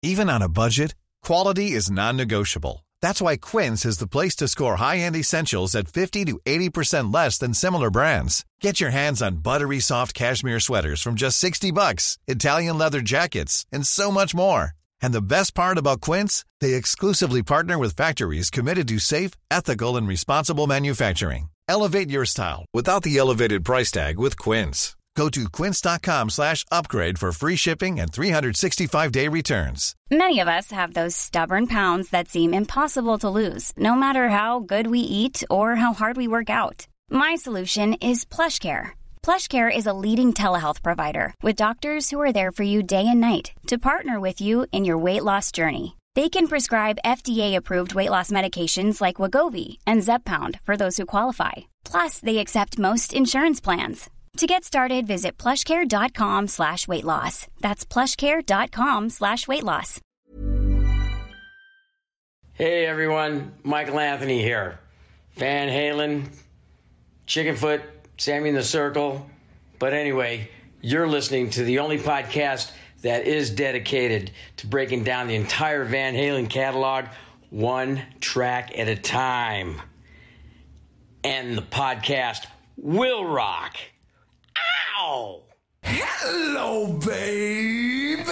Even on a budget, quality is non-negotiable. That's why Quince is the place to score high-end essentials at 50 to 80% less than similar brands. Get your hands on buttery soft cashmere sweaters from just $60, Italian leather jackets, and so much more. And the best part about Quince, they exclusively partner with factories committed to safe, ethical, and responsible manufacturing. Elevate your style without the elevated price tag with Quince. Go to quince.com/upgrade for free shipping and 365-day returns. Many of us have those stubborn pounds that seem impossible to lose, no matter how good we eat or how hard we work out. My solution is PlushCare. PlushCare is a leading telehealth provider with doctors who are there for you day and night to partner with you in your weight loss journey. They can prescribe FDA-approved weight loss medications like Wegovy and Zepbound for those who qualify. Plus, they accept most insurance plans. To get started, visit plushcare.com/weightloss. That's plushcare.com/weightloss. Hey everyone, Michael Anthony here. Van Halen, Chickenfoot, Sammy in the Circle. But anyway, you're listening to the only podcast that is dedicated to breaking down the entire Van Halen catalog one track at a time. And the podcast will rock. Ow! Hello, baby!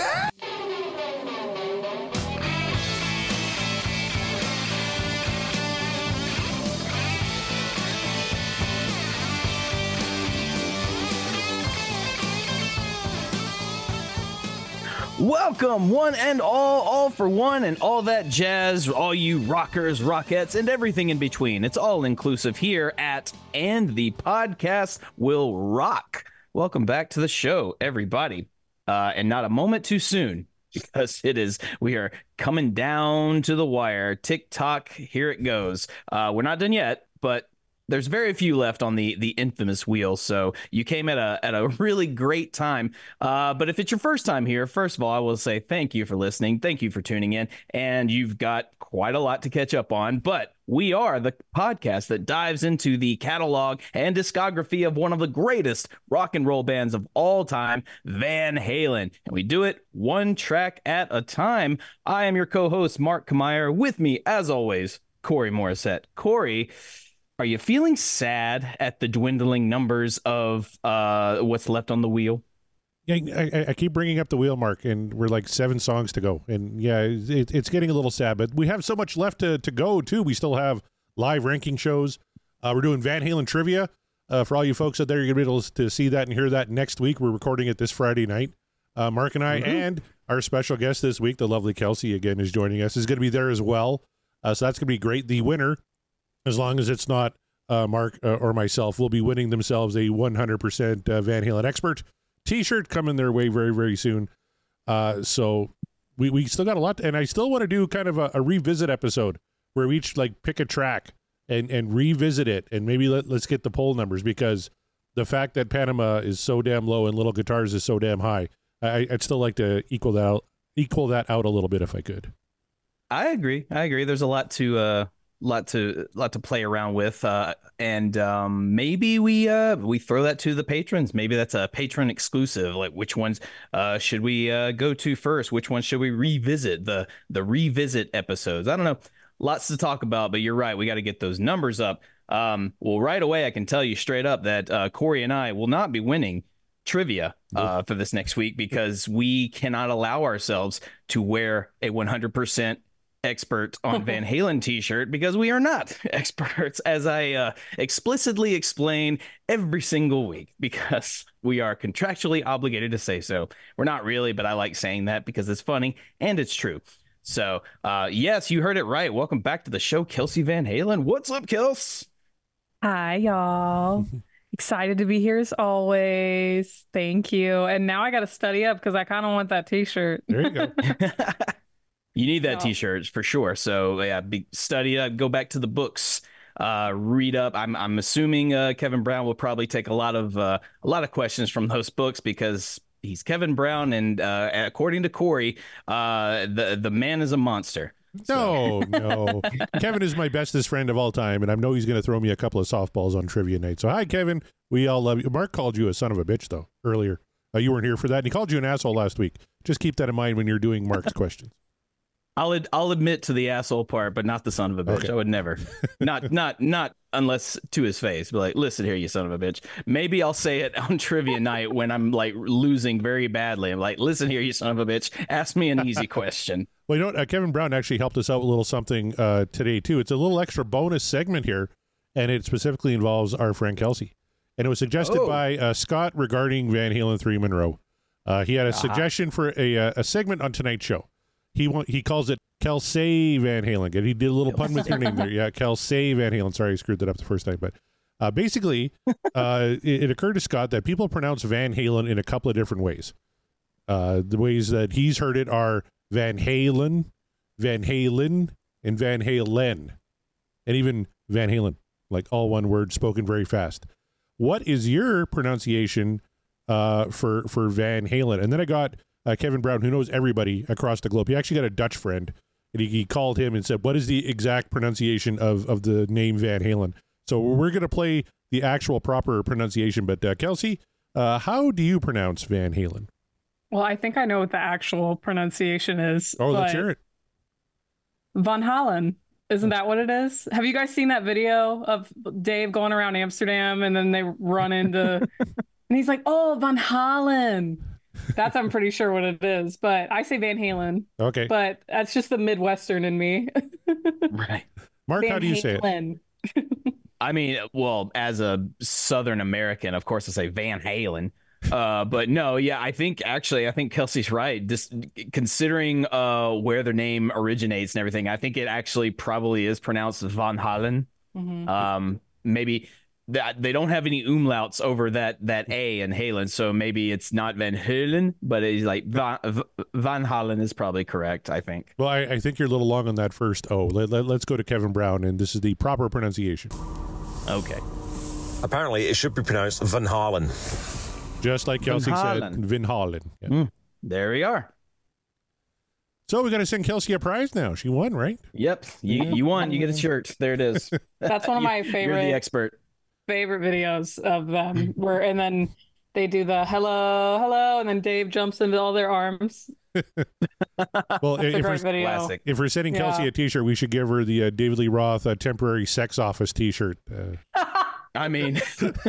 Welcome, one and all for one, and all that jazz, all you rockers, rockettes, and everything in between. It's all inclusive here at And the Podcast Will Rock. Welcome back to the show, everybody. And not a moment too soon, because we are coming down to the wire. Tick-tock, here it goes. We're not done yet, but there's very few left on the infamous wheel, so you came at a really great time. But if it's your first time here, first of all, I will say thank you for listening. Thank you for tuning in. And you've got quite a lot to catch up on. But we are the podcast that dives into the catalog and discography of one of the greatest rock and roll bands of all time, Van Halen. And we do it one track at a time. I am your co-host, Mark Kamier. With me, as always, Corey Morissette. Corey, are you feeling sad at the dwindling numbers of what's left on the wheel? Yeah, I keep bringing up the wheel, Mark, and we're like 7 songs to go. And yeah, it's getting a little sad, but we have so much left to go, too. We still have live ranking shows. We're doing Van Halen trivia. For all you folks out there, you're going to be able to see that and hear that next week. We're recording it this Friday night. Mark and I and our special guest this week, the lovely Kelsey, again, is joining us, is going to be there as well. So that's going to be great. The winner, as long as it's not Mark or myself, will be winning themselves a 100% Van Halen expert T-shirt coming their way very, very soon. So we still got a lot, and I still want to do kind of a revisit episode where we each like pick a track and revisit it, and maybe let's get the poll numbers, because the fact that Panama is so damn low and Little Guitars is so damn high, I'd still like to equal that out a little bit if I could. I agree. There's a lot to play around with, and maybe we throw that to the patrons. Maybe that's a patron exclusive. Like, which ones should we go to first? Which ones should we revisit? The revisit episodes. I don't know. Lots to talk about, but you're right. We got to get those numbers up. Well, right away, I can tell you straight up that Corey and I will not be winning trivia for this next week, because we cannot allow ourselves to wear a 100% expert on Van Halen t-shirt, because we are not experts, as I explicitly explain every single week, because we are contractually obligated to say so. We're not really, but I like saying that because it's funny and it's true. So yes, you heard it right. Welcome back to the show, Kelsey Van Halen. What's up, Kels? Hi, y'all. Excited to be here as always. Thank you. And now I got to study up, because I kind of want that t-shirt. There you go. You need that t-shirt for sure. So yeah, study up, go back to the books, read up. I'm assuming Kevin Brown will probably take a lot of questions from those books, because he's Kevin Brown, and according to Corey, the man is a monster. No. Kevin is my bestest friend of all time, and I know he's going to throw me a couple of softballs on trivia night. So hi, Kevin. We all love you. Mark called you a son of a bitch, though, earlier. You weren't here for that, and he called you an asshole last week. Just keep that in mind when you're doing Mark's questions. I'll admit to the asshole part, but not the son of a bitch. Okay. I would never. Not unless to his face. Be like, listen here, you son of a bitch. Maybe I'll say it on trivia night when I'm like losing very badly. I'm like, listen here, you son of a bitch. Ask me an easy question. Well, you know what? Kevin Brown actually helped us out with a little something today, too. It's a little extra bonus segment here, and it specifically involves our friend Kelsey. And it was suggested by Scott regarding Van Halen 3 Monroe. He had a suggestion for a segment on tonight's show. He calls it Kelsey Van Halen. And he did a little pun with your name there. Yeah, Kelsey Van Halen. Sorry, I screwed that up the first time. But basically, it occurred to Scott that people pronounce Van Halen in a couple of different ways. The ways that he's heard it are Van Halen, and Van Halen. And even Van Halen, like all one word spoken very fast. What is your pronunciation for Van Halen? And then I got Kevin Brown, who knows everybody across the globe. He actually got a Dutch friend, and he called him and said, what is the exact pronunciation of the name Van Halen? So we're going to play the actual proper pronunciation. But Kelsey, how do you pronounce Van Halen? Well, I think I know what the actual pronunciation is. Oh, let's hear it. Van Halen. Isn't that what it is? Have you guys seen that video of Dave going around Amsterdam and then they run into, and he's like, oh, Van Halen. That's, I'm pretty sure what it is, but I say Van Halen. Okay. But that's just the Midwestern in me. Right. Mark, Van how do you say it? I mean, well, as a Southern American, of course I say Van Halen. But no, yeah, I think Kelsey's right. Just considering where their name originates and everything, I think it actually probably is pronounced Van Halen. Mm-hmm. Maybe they don't have any umlauts over that A in Halen, so maybe it's not Van Halen, but it's like Van Halen is probably correct, I think. Well, I think you're a little long on that first O. Let's go to Kevin Brown, and this is the proper pronunciation. Okay. Apparently, it should be pronounced Van Halen. Just like Kelsey said, Van Halen. Yeah. There we are. So we got to send Kelsey a prize now. She won, right? Yep. You won. You get a shirt. There it is. That's one of my favorite. You're the expert. Favorite videos of them and then they do the hello, and then Dave jumps into all their arms. Well, if we're sending Kelsey a t-shirt, we should give her the David Lee Roth temporary sex office t-shirt. I mean,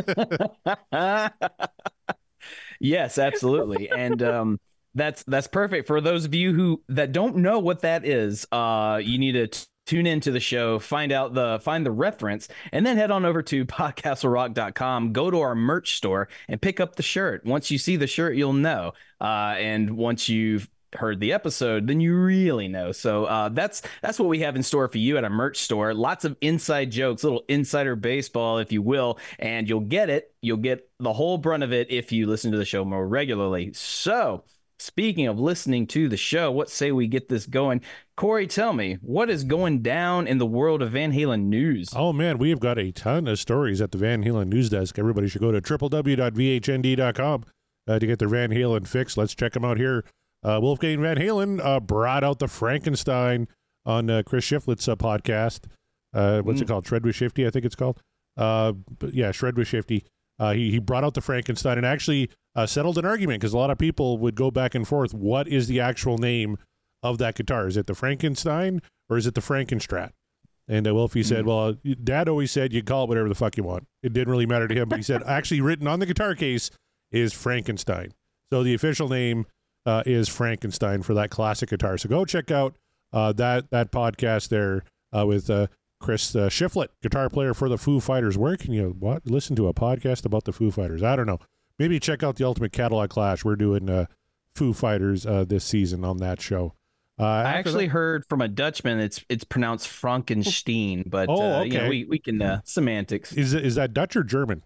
yes, absolutely. And that's perfect for those of you that don't know what that is. You need to tune into the show, find the reference, and then head on over to podcastlerock.com, go to our merch store and pick up the shirt. Once you see the shirt, you'll know. And once you've heard the episode, then you really know. So that's what we have in store for you at our merch store. Lots of inside jokes, little insider baseball, if you will, and you'll get the whole brunt of it if you listen to the show more regularly. So speaking of listening to the show, what say we get this going? Corey, tell me, what is going down in the world of Van Halen news? Oh, man, we have got a ton of stories at the Van Halen news desk. Everybody should go to www.vhnd.com to get their Van Halen fix. Let's check them out here. Wolfgang Van Halen brought out the Frankenstein on Chris Shiflett's podcast. What's it called? Shred with Shifty, I think it's called. But yeah, Shred with Shifty. He brought out the Frankenstein and actually settled an argument because a lot of people would go back and forth. What is the actual name of that guitar? Is it the Frankenstein or is it the Frankenstrat? And Wolfie said, well, Dad always said you call it whatever the fuck you want. It didn't really matter to him, but he said actually written on the guitar case is Frankenstein. So the official name is Frankenstein for that classic guitar. So go check out that podcast there with Chris Shiflett, guitar player for the Foo Fighters. Where can you listen to a podcast about the Foo Fighters? I don't know. Maybe check out the Ultimate Catalog Clash. We're doing Foo Fighters this season on that show. I actually heard from a Dutchman it's pronounced Frankenstein, but okay. We can semantics. Is that Dutch or German?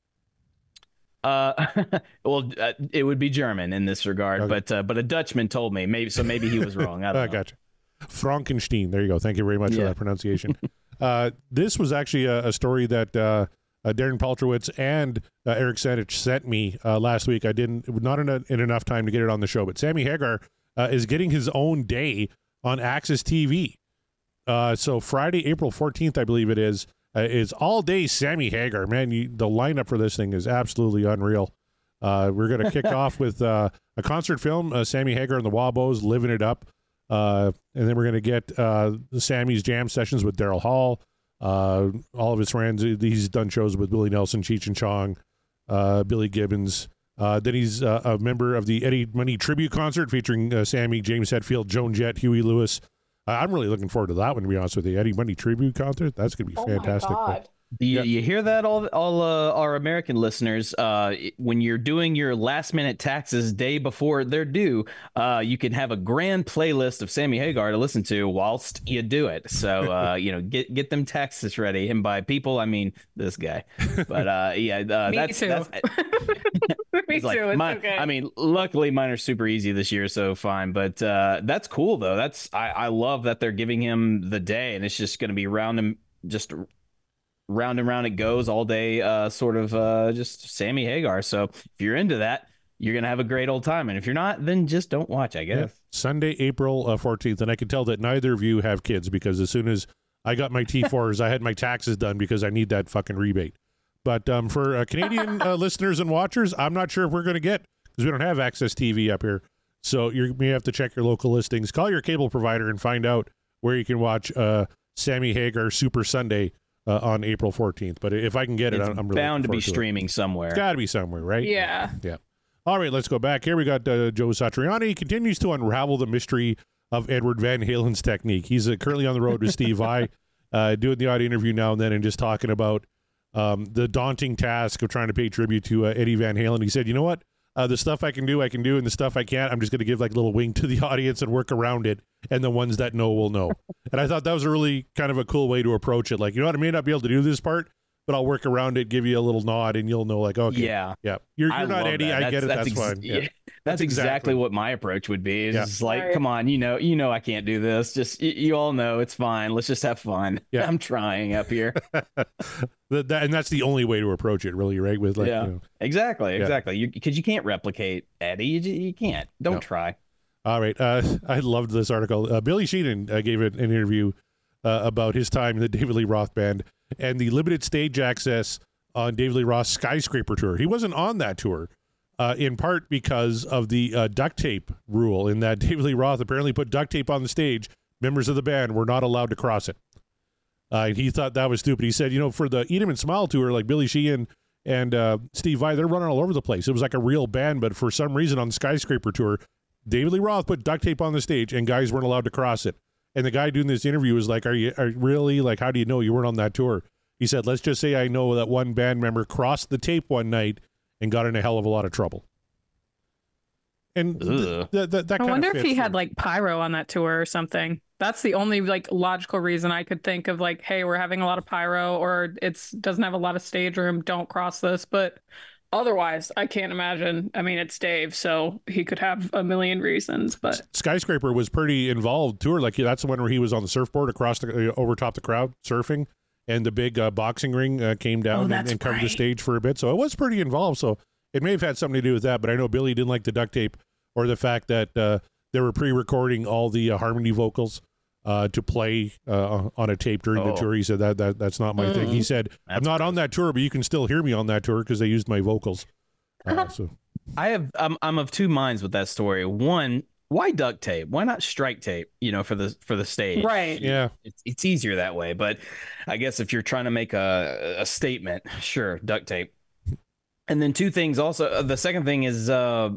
Well, it would be German in this regard, okay. But a Dutchman told me maybe he was wrong. I don't know. Gotcha. Frankenstein. There you go. Thank you very much for that pronunciation. This was actually a story that Darren Paltrowitz and Eric Sanich sent me last week. I not in enough time to get it on the show, but Sammy Hagar is getting his own day on Access TV. So Friday, April 14th, I believe it is all day Sammy Hagar. Man, the lineup for this thing is absolutely unreal. We're going to kick off with a concert film, Sammy Hagar and the Wabos, Living It Up. And then we're going to get Sammy's jam sessions with Daryl Hall, all of his friends. He's done shows with Willie Nelson, Cheech and Chong, Billy Gibbons. Then he's a member of the Eddie Money tribute concert featuring Sammy, James Hetfield, Joan Jett, Huey Lewis. I'm really looking forward to that one, to be honest with you. Eddie Money tribute concert. That's going to be fantastic. My God. You hear that, all our American listeners? When you're doing your last minute taxes day before they're due, you can have a grand playlist of Sammy Hagar to listen to whilst you do it. So get them taxes ready, and by people I mean this guy. But Me that's too. That's, Me too. It's okay. I mean, luckily mine are super easy this year, so fine. But that's cool though. I love that they're giving him the day, and it's just going to be round and round it goes all day, just Sammy Hagar. So if you're into that, you're gonna have a great old time, and if you're not, then just don't watch, I guess. Yeah. Sunday, April 14th, and I can tell that neither of you have kids, because as soon as I got my T4s, I had my taxes done because I need that fucking rebate. But for Canadian listeners and watchers, I'm not sure if we're going to get, because we don't have Access TV up here. So you may have to check your local listings. Call your cable provider and find out where you can watch Sammy Hagar Super Sunday on April 14th. But if I can get it, I'm really bound to be streaming somewhere. It's got to be somewhere, right? Yeah. Yeah. All right, let's go back. Here we got Joe Satriani. He continues to unravel the mystery of Edward Van Halen's technique. He's currently on the road with Steve Vai, doing the audio interview now and then, and just talking about the daunting task of trying to pay tribute to Eddie Van Halen. He said, you know what? The stuff I can do, and the stuff I can't, I'm just going to give like a little wink to the audience and work around it, and the ones that know will know. And I thought that was a really kind of a cool way to approach it. Like, you know what? I may not be able to do this part, but I'll work around it, give you a little nod, and you'll know, like, okay. Yeah. You're not Eddie. I get it. That's fine. Yeah. That's exactly what my approach would be. It's just like, Right. come on, you know, I can't do this. Just, you all know it's fine. Let's just have fun. Yeah. I'm trying up here. And that's the only way to approach it, really, right? With like, Yeah. you know. Exactly. Because you can't replicate Eddie. You can't. Don't try. All right. I loved this article. Billy Sheehan gave an interview about his time in the David Lee Roth Band and the limited stage access on David Lee Roth's Skyscraper tour. He wasn't on that tour, in part because of the duct tape rule, in that David Lee Roth apparently put duct tape on the stage. Members of the band were not allowed to cross it. And he thought that was stupid. He said, for the Eat 'Em and Smile tour, like Billy Sheehan and Steve Vai, they're running all over the place. It was like a real band, but for some reason on the Skyscraper tour, David Lee Roth put duct tape on the stage and guys weren't allowed to cross it. And the guy doing this interview was like, are you really, like, how do you know you weren't on that tour? He said, let's just say I know that one band member crossed the tape one night and got in a hell of a lot of trouble. And that I wonder of if he fits had there. like pyro on that tour or something. That's the only like logical reason I could think of, like, hey, we're having a lot of pyro, or it's doesn't have a lot of stage room, don't cross this. But otherwise, I can't imagine. I mean, it's Dave, so he could have a million reasons. But Skyscraper was pretty involved tour. Like, that's the one where he was on the surfboard across over top the crowd surfing, and the big boxing ring came down and covered the stage for a bit. So it was pretty involved. So it may have had something to do with that. But I know Billy didn't like the duct tape, or the fact that they were pre-recording all the harmony vocals to play on a tape during the tour. He said that's not my thing. He said, I'm not on that tour, but you can still hear me on that tour because they used my vocals. So I'm of two minds with that story. One, why duct tape? Why not strike tape? For the stage, right? Yeah, it's easier that way. But I guess if you're trying to make a statement, sure, duct tape. And then two things also. The second thing is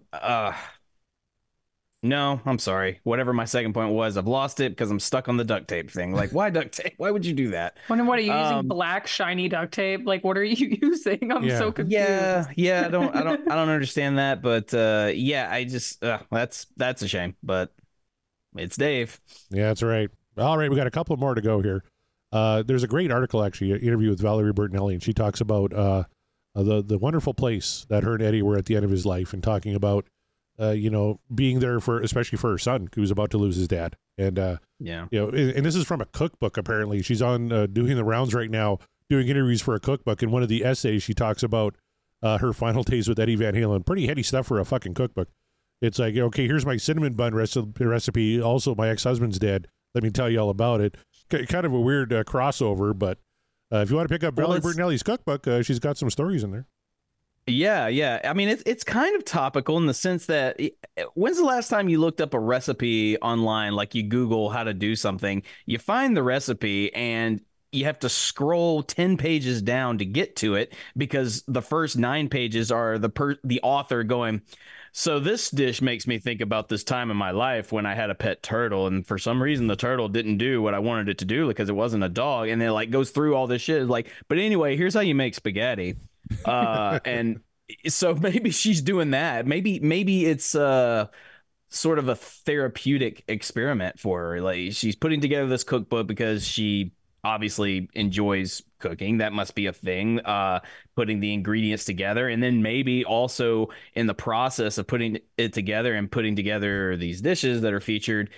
no, I'm sorry. Whatever my second point was, I've lost it because I'm stuck on the duct tape thing. Like, why duct tape? Why would you do that? What are you using? Black shiny duct tape? Like, what are you using? I'm so confused. Yeah. I don't understand that. But I just that's a shame. But it's Dave. Yeah, that's right. All right, we got a couple more to go here. There's a great article, actually, an interview with Valerie Bertinelli, and she talks about the wonderful place that her and Eddie were at the end of his life, and talking about being there especially for her son, who was about to lose his dad. And, and this is from a cookbook, apparently. She's on doing the rounds right now, doing interviews for a cookbook. And one of the essays, she talks about her final days with Eddie Van Halen. Pretty heady stuff for a fucking cookbook. It's like, okay, here's my cinnamon bun recipe. Also, my ex-husband's dead. Let me tell you all about it. Kind of a weird crossover, but if you want to pick up Valerie Bertinelli's cookbook, she's got some stories in there. Yeah. I mean, it's kind of topical in the sense that when's the last time you looked up a recipe online, like you Google how to do something, you find the recipe and you have to scroll 10 pages down to get to it because the first 9 pages are the author going, so this dish makes me think about this time in my life when I had a pet turtle, and for some reason the turtle didn't do what I wanted it to do because it wasn't a dog, and it like goes through all this shit. Like, but anyway, here's how you make spaghetti. And so maybe she's doing that. Maybe it's sort of a therapeutic experiment for her. Like she's putting together this cookbook because she obviously enjoys cooking. That must be a thing. Putting the ingredients together, and then maybe also in the process of putting it together and putting together these dishes that are featured,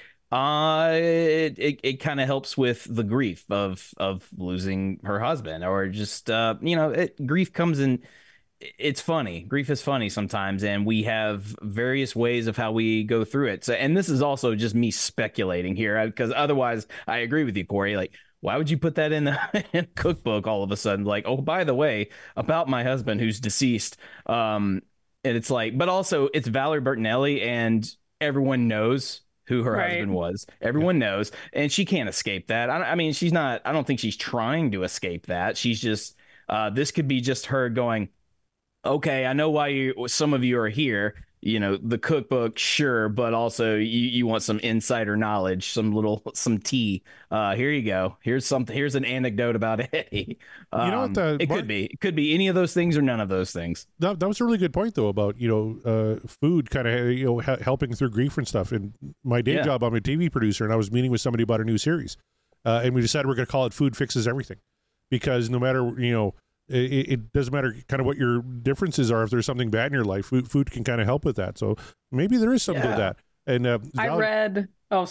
it kind of helps with the grief of losing her husband, or just grief comes in. It's funny. Grief is funny sometimes, and we have various ways of how we go through it. So, and this is also just me speculating here, because otherwise I agree with you, Corey. Like, why would you put that in a cookbook all of a sudden? Like, oh, by the way, about my husband who's deceased. And it's like, but also it's Valerie Bertinelli, and everyone knows who her husband was. Everyone knows, and she can't escape that. I mean, she's not. I don't think she's trying to escape that. She's just. This could be just her going, okay, I know why some of you are here. You know, the cookbook, sure, but also you want some insider knowledge, some tea. Here you go. Here's something. Here's an anecdote about Eddie. You know what? It could be any of those things or none of those things. That was a really good point, though, about food kind of helping through grief and stuff. In my day job, I'm a TV producer, and I was meeting with somebody about a new series, and we decided we're going to call it "Food Fixes Everything," because no matter it doesn't matter kind of what your differences are. If there's something bad in your life, food can kind of help with that. So maybe there is something to that. And I read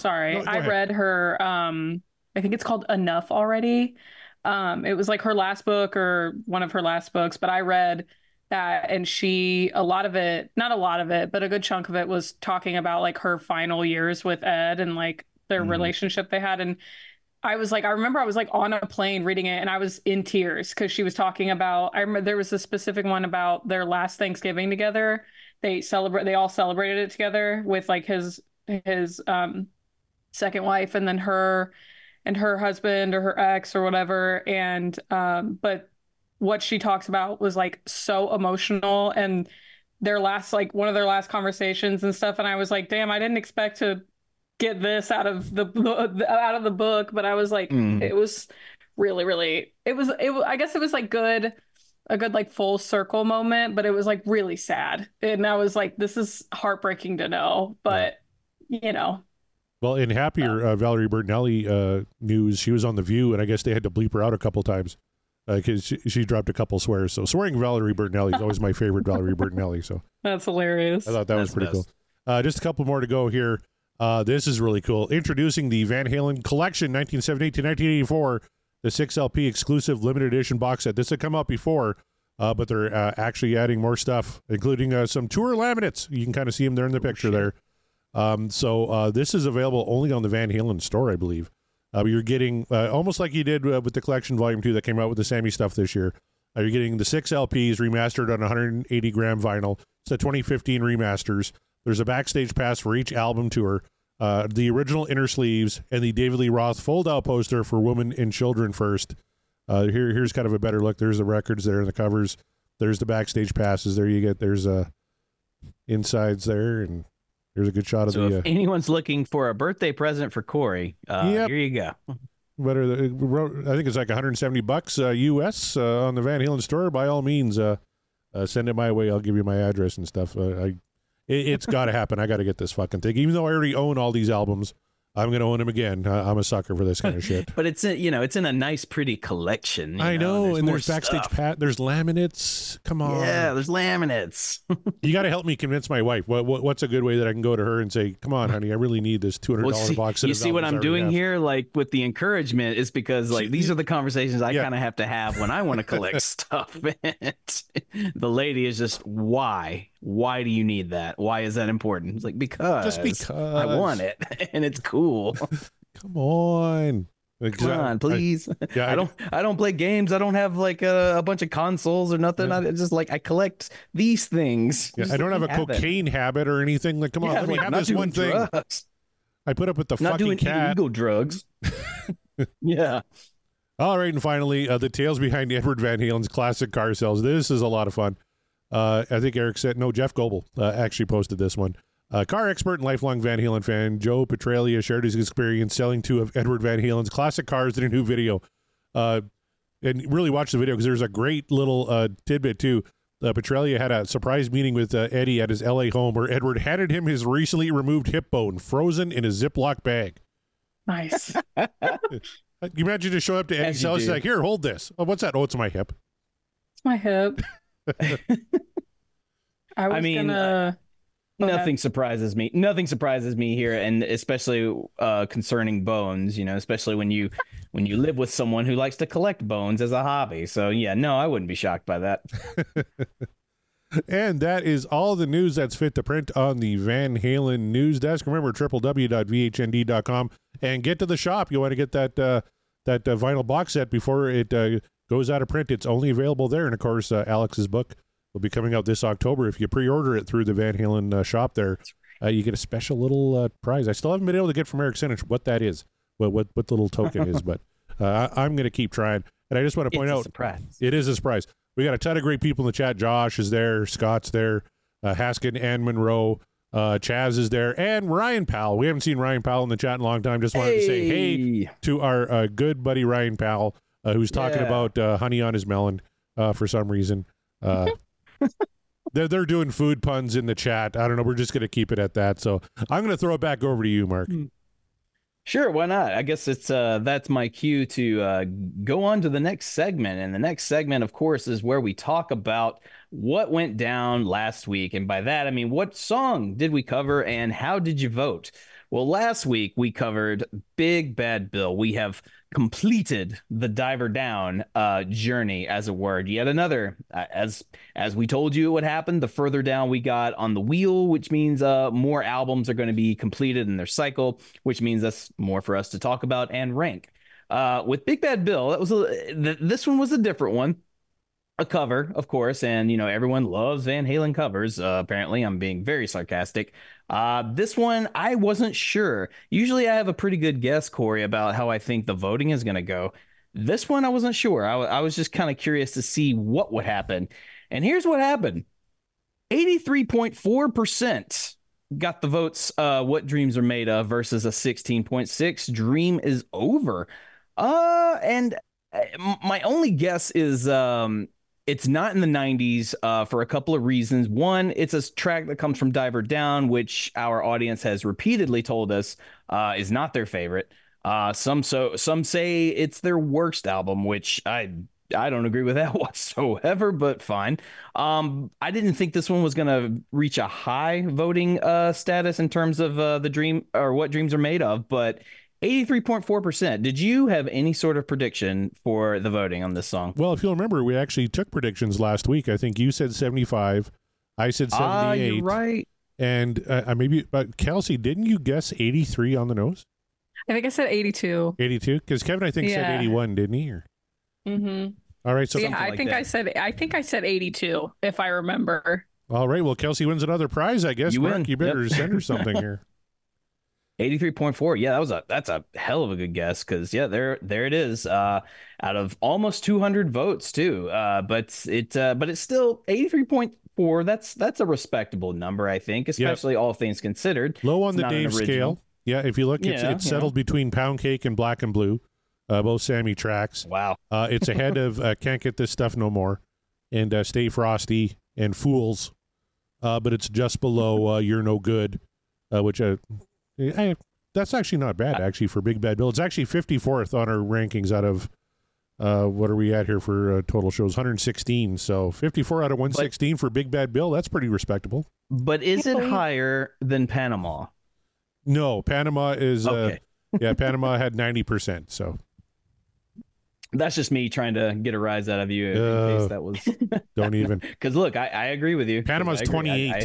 her, I think it's called Enough Already. It was like her last book or one of her last books, but I read that, and not a lot of it, but a good chunk of it was talking about like her final years with Ed and like their relationship they had. And I remember I was like on a plane reading it, and I was in tears because she was talking about, I remember there was a specific one about their last Thanksgiving together. They all celebrated it together with like his second wife, and then her and her husband or her ex or whatever. And, but what she talks about was like so emotional, and their last, like one of their last conversations and stuff. And I was like, damn, I didn't expect to get this out of the book, but I was like, it was really, really, it was I guess it was like a good like full circle moment, but it was like really sad, and I was like, this is heartbreaking to know, but well, in happier Valerie Bertinelli news, she was on The View, and I guess they had to bleep her out a couple times because she dropped a couple swears. So swearing Valerie Bertinelli is always my favorite Valerie Bertinelli. So that's hilarious. I thought that was pretty cool. Just a couple more to go here. This is really cool. Introducing the Van Halen Collection 1978 to 1984, the 6LP exclusive limited edition box set. This had come out before, but they're actually adding more stuff, including some tour laminates. You can kind of see them there in the picture there. So this is available only on the Van Halen store, I believe. You're getting, almost like you did with the Collection Volume 2 that came out with the Sammy stuff this year. You're getting the 6 LPs remastered on 180-gram vinyl. It's the 2015 remasters. There's a backstage pass for each album tour, the original inner sleeves, and the David Lee Roth fold-out poster for Women and Children First. Here's kind of a better look. There's the records there and the covers. There's the backstage passes. There's insides there, and here's a good shot of the... So if anyone's looking for a birthday present for Corey, here you go. I think it's like $170 US on the Van Halen store. By all means, send it my way. I'll give you my address and stuff. It's got to happen. I got to get this fucking thing. Even though I already own all these albums, I'm going to own them again. I'm a sucker for this kind of shit. But it's in a nice, pretty collection. I know, and there's backstage there's laminates. Come on. Yeah, there's laminates. You got to help me convince my wife. What's a good way that I can go to her and say, come on, honey, I really need this $200 box set. You see what I'm doing here? Like with the encouragement is because like these are the conversations I kind of have to have when I want to collect stuff. The lady is just, why? Why do you need that? Why is that important? It's like, because I want it and it's cool. Come on. Come on, please. Yeah, I don't play games. I don't have like a bunch of consoles or nothing. Yeah. I just like I collect these things. Yeah, I don't have a cocaine habit or anything. Like, come on, let me have this one thing. I put up with the not fucking doing cat. illegal drugs. Yeah. All right, and finally, the tales behind Edward Van Halen's classic car sales. This is a lot of fun. I think Eric said, no, Jeff Goebel actually posted this one. Car expert and lifelong Van Halen fan Joe Petralia shared his experience selling two of Edward Van Halen's classic cars in a new video. And really watch the video because there's a great little tidbit too. Petralia had a surprise meeting with Eddie at his LA home where Edward handed him his recently removed hip bone, frozen in a Ziploc bag. Nice. You imagine just showing up to Eddie's house, like, here, hold this. Oh, what's that? Oh, it's my hip. It's my hip. I mean, nothing surprises me. Nothing surprises me here, and especially concerning bones. You know, especially when you live with someone who likes to collect bones as a hobby. So yeah, no, I wouldn't be shocked by that. And that is all the news that's fit to print on the Van Halen news desk. Remember, www.vhnd.com, and get to the shop. You want to get that vinyl box set before it goes out of print. It's only available there. And of course, Alex's book will be coming out this October. If you pre-order it through the Van Halen shop there, you get a special little prize. I still haven't been able to get from Eric Sinich what that is, what the little token is, but I'm going to keep trying. And I just want to point out, it is a surprise. We got a ton of great people in the chat. Josh is there, Scott's there, Haskin and Monroe, Chaz is there, and Ryan Powell. We haven't seen Ryan Powell in the chat in a long time. Just wanted to say hey to our good buddy Ryan Powell, who's talking about honey on his melon for some reason. They're doing food puns in the chat. I don't know. We're just going to keep it at that. So I'm going to throw it back over to you, Mark. Sure, why not? I guess it's that's my cue to go on to the next segment. And the next segment, of course, is where we talk about what went down last week. And by that, I mean, what song did we cover and how did you vote? Well, last week we covered Big Bad Bill. We have completed the Diver Down journey as a word. Yet another, as we told you what happened, the further down we got on the wheel, which means more albums are going to be completed in their cycle, which means that's more for us to talk about and rank. With Big Bad Bill, that was this one was a different one. A cover, of course, and, you know, everyone loves Van Halen covers. Apparently, I'm being very sarcastic. This one, I wasn't sure. Usually, I have a pretty good guess, Corey, about how I think the voting is going to go. This one, I wasn't sure. I was just kind of curious to see what would happen. And here's what happened. 83.4% got the votes, What Dreams Are Made Of, versus a 16.6%. Dream Is Over. And my only guess is... it's not in the 90s for a couple of reasons. One, it's a track that comes from Diver Down, which our audience has repeatedly told us is not their favorite. Some say it's their worst album, which I don't agree with that whatsoever, but fine. I didn't think this one was going to reach a high voting status in terms of the dream or What Dreams Are Made Of, but 83.4%. Did you have any sort of prediction for the voting on this song? Well, if you'll remember, we actually took predictions last week. I think you said 75. I said 78. You're right. And Kelsey, didn't you guess 83 on the nose? I think I said 82. 82? Because Kevin, I think, said 81, didn't he? Mm-hmm. All right. So yeah, I think I said 82, if I remember. All right. Well, Kelsey wins another prize, I guess. You Mark, win. you better send her something here. 83.4. Yeah, that's a hell of a good guess because there it is. Out of almost 200 votes too. But it's still 83.4. That's a respectable number, I think, especially all things considered. Low on the Dave scale. Yeah, if you look, it's settled between Pound Cake and Black and Blue, both Sammy tracks. Wow. It's ahead of Can't Get This Stuff No More and Stay Frosty and Fools. But it's just below You're No Good, which that's actually not bad, actually, for Big Bad Bill. It's actually 54th on our rankings out of, what are we at here for total shows? 116. So 54 out of 116 for Big Bad Bill. That's pretty respectable. But is it higher than Panama? No, Panama is, okay. Panama had 90%. So that's just me trying to get a rise out of you in case that was. Don't even. Because look, I agree with you. Panama's 28.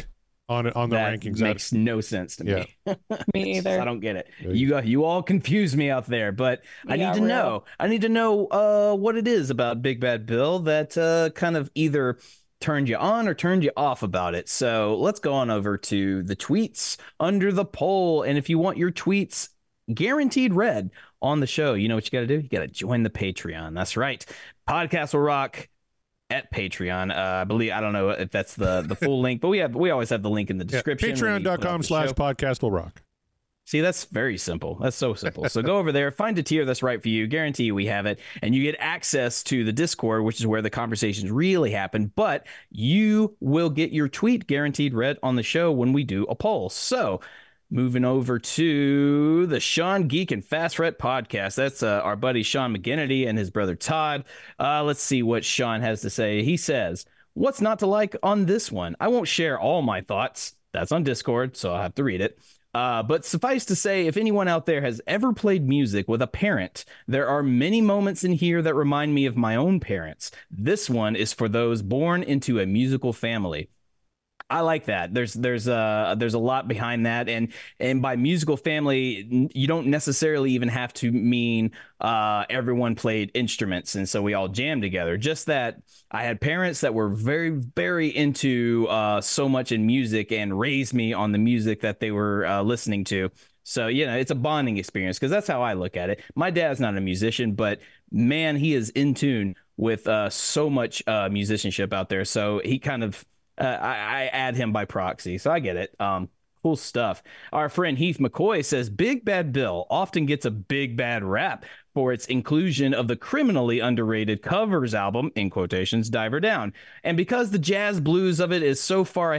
on the that rankings. Makes no sense to me. Me either. I don't get it. You all confuse me out there, but I need to know. I need to know what it is about Big Bad Bill that kind of either turned you on or turned you off about it. So let's go on over to the tweets under the poll. And if you want your tweets guaranteed read on the show, you know what you got to do? You got to join the Patreon. That's right. Podcast will rock at Patreon. I believe, I don't know if that's the full link, but we always have the link in the description. Patreon.com/podcast will rock. See, that's very simple. That's so simple. So go over there, find a tier that's right for you. Guarantee you we have it. And you get access to the Discord, which is where the conversations really happen. But you will get your tweet guaranteed read on the show when we do a poll. So moving over to the Sean Geek and Fast Fret podcast. That's our buddy Sean McGinnity and his brother Todd. Let's see what Sean has to say. He says, "What's not to like on this one? I won't share all my thoughts. That's on Discord, so I'll have to read it. But suffice to say, if anyone out there has ever played music with a parent, there are many moments in here that remind me of my own parents. This one is for those born into a musical family." I like that. There's a lot behind that, and by musical family, you don't necessarily even have to mean everyone played instruments and so we all jammed together. Just that I had parents that were very, very into so much in music and raised me on the music that they were listening to. So, you know, it's a bonding experience because that's how I look at it. My dad's not a musician, but man, he is in tune with so much musicianship out there. So he kind of I add him by proxy, so I get it. Cool stuff. Our friend Heath McCoy says Big Bad Bill often gets a big bad rap for its inclusion of the criminally underrated covers album, in quotations, Diver Down. And because the jazz blues of it is so far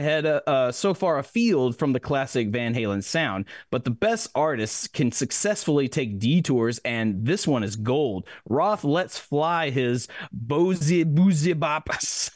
afield from the classic Van Halen sound, but the best artists can successfully take detours, and this one is gold. Roth lets fly his boozy bop.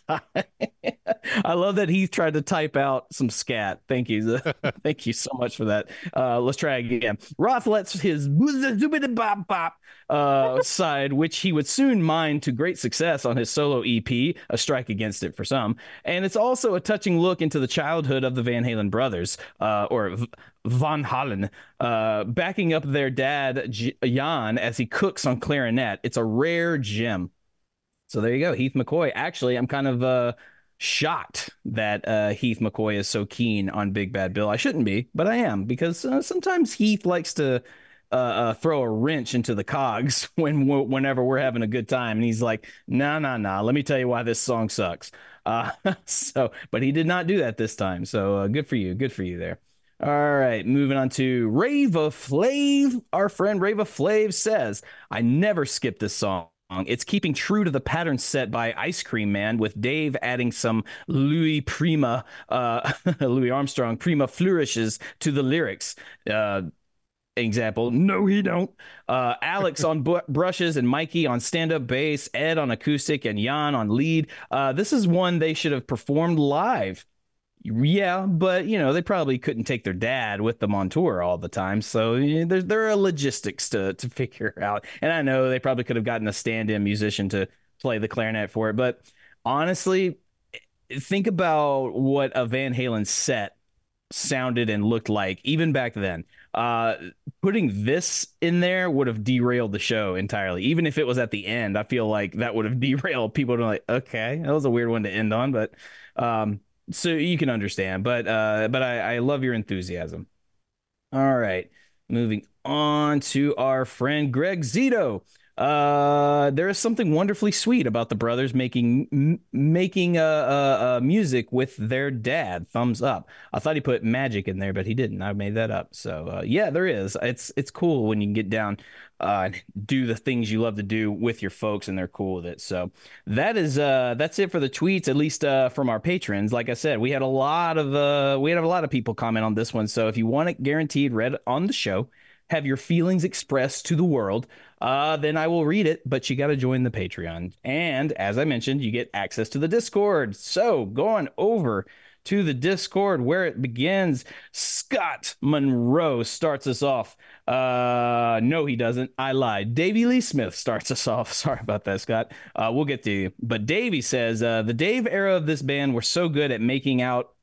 I love that he tried to type out some scat. Thank you. Thank you so much for that. Let's try again. Roth lets his boozy bop bop side, which he would soon mine to great success on his solo EP, a strike against it for some. And it's also a touching look into the childhood of the Van Halen brothers, or Van Halen, backing up their dad, Jan, as he cooks on clarinet. It's a rare gem. So there you go, Heath McCoy. Actually, I'm kind of shocked that Heath McCoy is so keen on Big Bad Bill. I shouldn't be, but I am, because sometimes Heath likes to throw a wrench into the cogs whenever we're having a good time, and he's like, nah, let me tell you why this song sucks. But he did not do that this time, so good for you there. All right, moving on to Rava Flav. Our friend Rava Flav says, I never skip this song. It's keeping true to the pattern set by Ice Cream Man, with Dave adding some Louis Armstrong prima flourishes to the lyrics. Example, no he don't. Alex on brushes and Mikey on stand-up bass, Ed on acoustic, and Jan on lead. This is one they should have performed live. Yeah, but you know, they probably couldn't take their dad with them on tour all the time, so there are logistics to figure out. And I know they probably could have gotten a stand-in musician to play the clarinet for it, but honestly, think about what a Van Halen set sounded and looked like even back then. Putting this in there would have derailed the show entirely. Even if it was at the end, I feel like that would have derailed. People would be like, okay, that was a weird one to end on, but so you can understand. But I love your enthusiasm. All right, moving on to our friend Greg Zito. There is something wonderfully sweet about the brothers making music with their dad. Thumbs up. I thought he put magic in there, but he didn't. I made that up. So yeah, there is. It's cool when you can get down and do the things you love to do with your folks, and they're cool with it. So that's it for the tweets, at least from our patrons. Like I said, we had a lot of people comment on this one. So if you want it guaranteed read on the show, have your feelings expressed to the world, then I will read it, but you got to join the Patreon. And as I mentioned, you get access to the Discord. So going over to the Discord where it begins, Scott Monroe starts us off. No, he doesn't. I lied. Davey Lee Smith starts us off. Sorry about that, Scott. We'll get to you. But Davey says, the Dave era of this band were so good at making out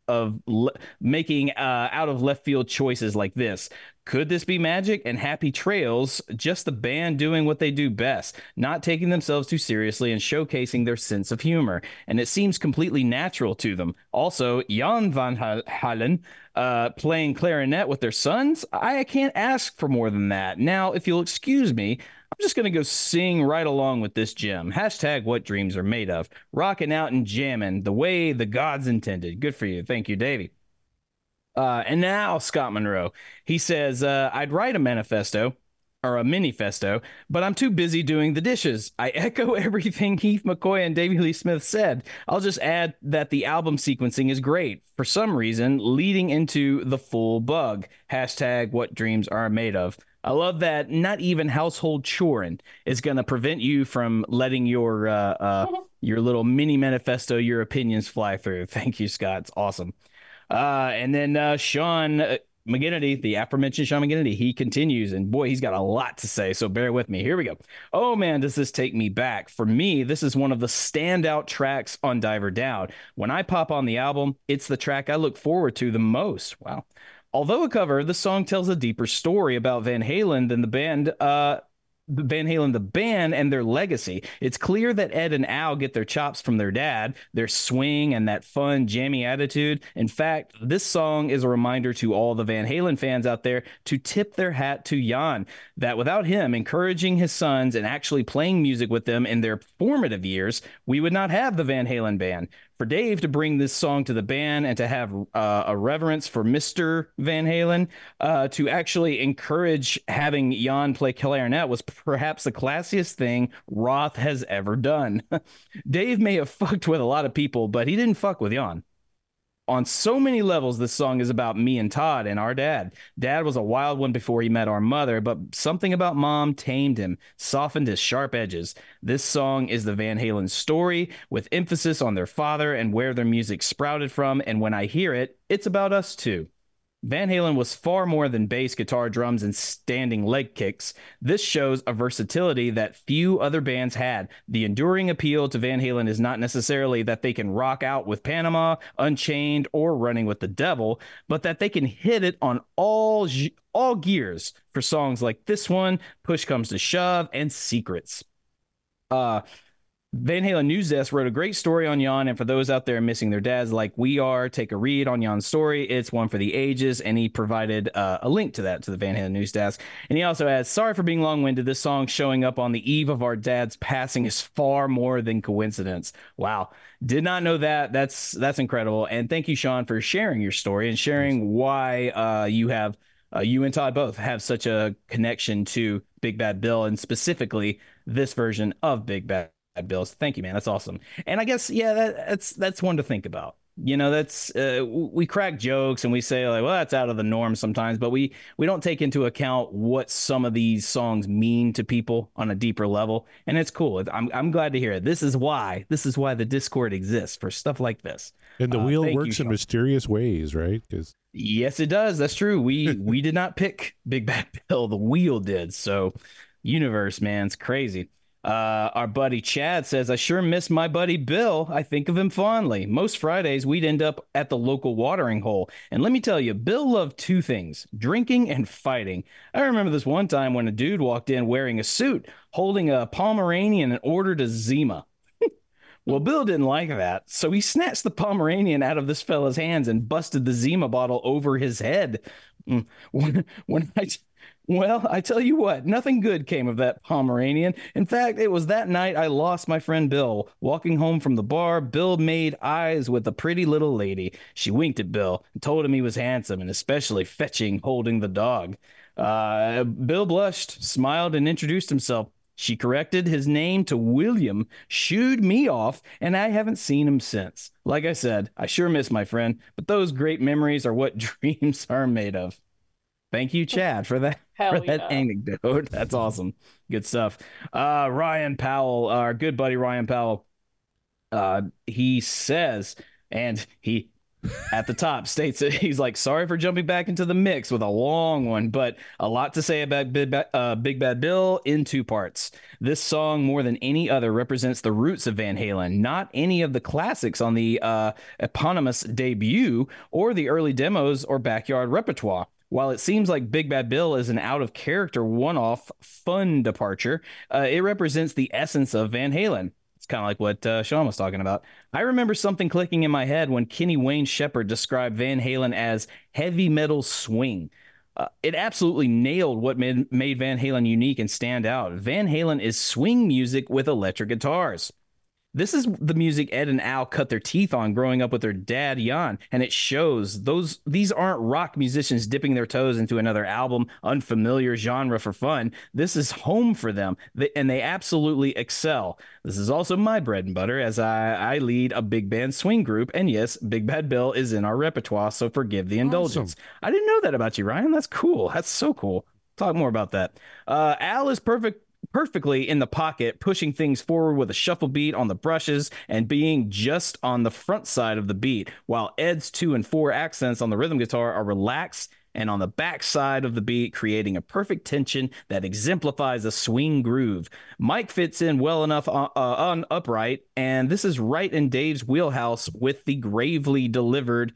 making out of left field choices like this. Could this be magic and happy trails? Just the band doing what they do best, not taking themselves too seriously and showcasing their sense of humor. And it seems completely natural to them. Also, Jan van Halen playing clarinet with their sons. I can't ask for more than that. Now, if you'll excuse me, I'm just going to go sing right along with this gem. Hashtag what dreams are made of. Rocking out and jamming the way the gods intended. Good for you. Thank you, Davey. And now Scott Monroe. He says, I'd write a manifesto or a mini-festo, but I'm too busy doing the dishes. I echo everything Heath McCoy and Davey Lee Smith said. I'll just add that the album sequencing is great, for some reason, leading into the full bug. Hashtag what dreams are made of. I love that not even household choring is going to prevent you from letting your little mini manifesto, your opinions fly through. Thank you, Scott. It's awesome. And then Sean McGinnity, the aforementioned Sean McGinnity, he continues, and boy, he's got a lot to say, so bear with me. Here we go. Oh man, does this take me back. For me, this is one of the standout tracks on Diver Down. When I pop on the album, it's the track I look forward to the most. Wow. Although a cover, the song tells a deeper story about Van Halen than the band, the band and their legacy. It's clear that Ed and Al get their chops from their dad, their swing and that fun, jammy attitude. In fact, this song is a reminder to all the Van Halen fans out there to tip their hat to Jan, that without him encouraging his sons and actually playing music with them in their formative years, we would not have the Van Halen band. For Dave to bring this song to the band and to have a reverence for Mr. Van Halen, to actually encourage having Jan play clarinet was perhaps the classiest thing Roth has ever done. Dave may have fucked with a lot of people, but he didn't fuck with Jan. On so many levels, this song is about me and Todd and our dad. Dad was a wild one before he met our mother, but something about Mom tamed him, softened his sharp edges. This song is the Van Halen story, with emphasis on their father and where their music sprouted from, and when I hear it, it's about us too. Van Halen was far more than bass, guitar, drums, and standing leg kicks. This shows a versatility that few other bands had. The enduring appeal to Van Halen is not necessarily that they can rock out with Panama, Unchained, or Running with the Devil, but that they can hit it on all gears for songs like this one, Push Comes to Shove, and Secrets. Van Halen News Desk wrote a great story on Jan, and for those out there missing their dads like we are, take a read on Jan's story. It's one for the ages, and he provided a link to that to the Van Halen News Desk. And he also adds, sorry for being long-winded. This song showing up on the eve of our dad's passing is far more than coincidence. Wow. Did not know that. That's incredible. And thank you, Sean, for sharing your story and sharing why you and Todd both have such a connection to Big Bad Bill, and specifically this version of Big Bad Bills. Thank you, man. That's awesome. And I guess, yeah, that's one to think about. You know, that's we crack jokes and we say like, well, that's out of the norm sometimes, but we don't take into account what some of these songs mean to people on a deeper level. And it's cool. I'm glad to hear it. This is why the Discord exists, for stuff like this. And the wheel works in mysterious ways, right? Yes, it does. That's true. We did not pick Big Bad Bill. The wheel did. So universe, man, it's crazy. Our buddy Chad says, I sure miss my buddy Bill. I think of him fondly. Most Fridays, we'd end up at the local watering hole. And let me tell you, Bill loved two things, drinking and fighting. I remember this one time when a dude walked in wearing a suit, holding a Pomeranian and ordered a Zima. Well, Bill didn't like that, so he snatched the Pomeranian out of this fella's hands and busted the Zima bottle over his head. Well, I tell you what, nothing good came of that Pomeranian. In fact, it was that night I lost my friend Bill. Walking home from the bar, Bill made eyes with a pretty little lady. She winked at Bill and told him he was handsome and especially fetching holding the dog. Bill blushed, smiled, and introduced himself. She corrected his name to William, shooed me off, and I haven't seen him since. Like I said, I sure miss my friend, but those great memories are what dreams are made of. Thank you, Chad, for that anecdote. That's awesome. Good stuff. Ryan Powell, our good buddy Ryan Powell, he says, and he at the top states that he's like, sorry for jumping back into the mix with a long one, but a lot to say about Big Bad Bill in two parts. This song, more than any other, represents the roots of Van Halen, not any of the classics on the eponymous debut or the early demos or backyard repertoire. While it seems like Big Bad Bill is an out-of-character, one-off, fun departure, it represents the essence of Van Halen. It's kind of like what Sean was talking about. I remember something clicking in my head when Kenny Wayne Shepherd described Van Halen as heavy metal swing. It absolutely nailed what made Van Halen unique and stand out. Van Halen is swing music with electric guitars. This is the music Ed and Al cut their teeth on growing up with their dad, Jan, and it shows. These aren't rock musicians dipping their toes into another album, unfamiliar genre for fun. This is home for them, and they absolutely excel. This is also my bread and butter, as I lead a big band swing group, and yes, Big Bad Bill is in our repertoire, so forgive the indulgence. Awesome. I didn't know that about you, Ryan. That's cool. That's so cool. Talk more about that. Al is perfectly in the pocket, pushing things forward with a shuffle beat on the brushes and being just on the front side of the beat, while Ed's 2 and 4 accents on the rhythm guitar are relaxed and on the back side of the beat, creating a perfect tension that exemplifies a swing groove. Mike fits in well enough on upright, and this is right in Dave's wheelhouse with the gravely delivered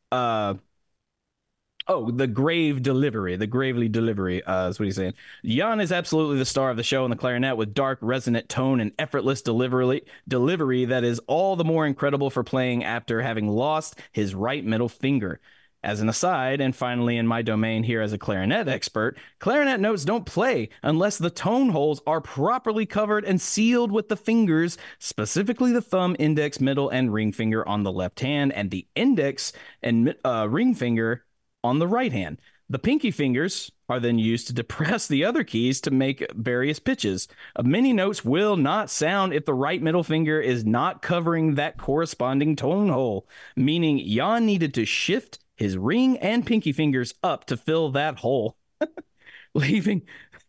the gravely delivery is what he's saying. Jan is absolutely the star of the show on the clarinet with dark, resonant tone and effortless delivery that is all the more incredible for playing after having lost his right middle finger. As an aside, and finally in my domain here as a clarinet expert, clarinet notes don't play unless the tone holes are properly covered and sealed with the fingers, specifically the thumb, index, middle, and ring finger on the left hand, and the index and ring finger on the right hand. The pinky fingers are then used to depress the other keys to make various pitches. Many notes will not sound if the right middle finger is not covering that corresponding tone hole, meaning Jan needed to shift his ring and pinky fingers up to fill that hole, leaving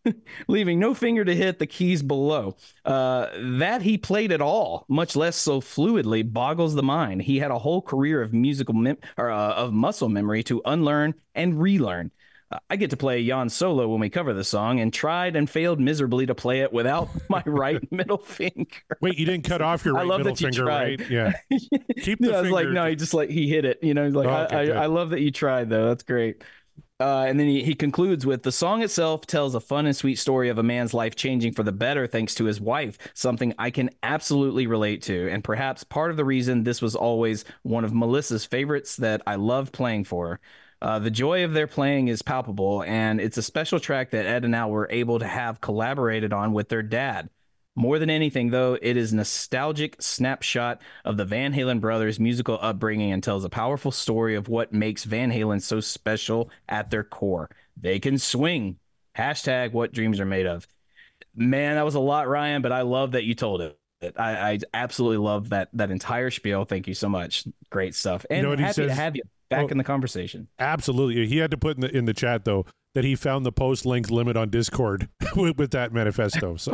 no finger to hit the keys below. That he played at all, much less so fluidly, boggles the mind. He had a whole career of of muscle memory to unlearn and relearn. I get to play Jan solo when we cover the song, and tried and failed miserably to play it without my right middle finger. Wait, you didn't cut off your right middle finger, right? Yeah. Keep the I was finger. like, no, he hit it. I love that you tried, though. That's great. And then he concludes with, the song itself tells a fun and sweet story of a man's life changing for the better thanks to his wife, something I can absolutely relate to, and perhaps part of the reason this was always one of Melissa's favorites that I loved playing for her. The joy of their playing is palpable, and it's a special track that Ed and Al were able to have collaborated on with their dad. More than anything, though, it is a nostalgic snapshot of the Van Halen brothers' musical upbringing and tells a powerful story of what makes Van Halen so special at their core. They can swing. Hashtag what dreams are made of. Man, that was a lot, Ryan, but I love that you told it. I absolutely love that entire spiel. Thank you so much. Great stuff. And happy to have you back in the conversation. Absolutely. He had to put in the chat, though, that he found the post-length limit on Discord with that manifesto. So.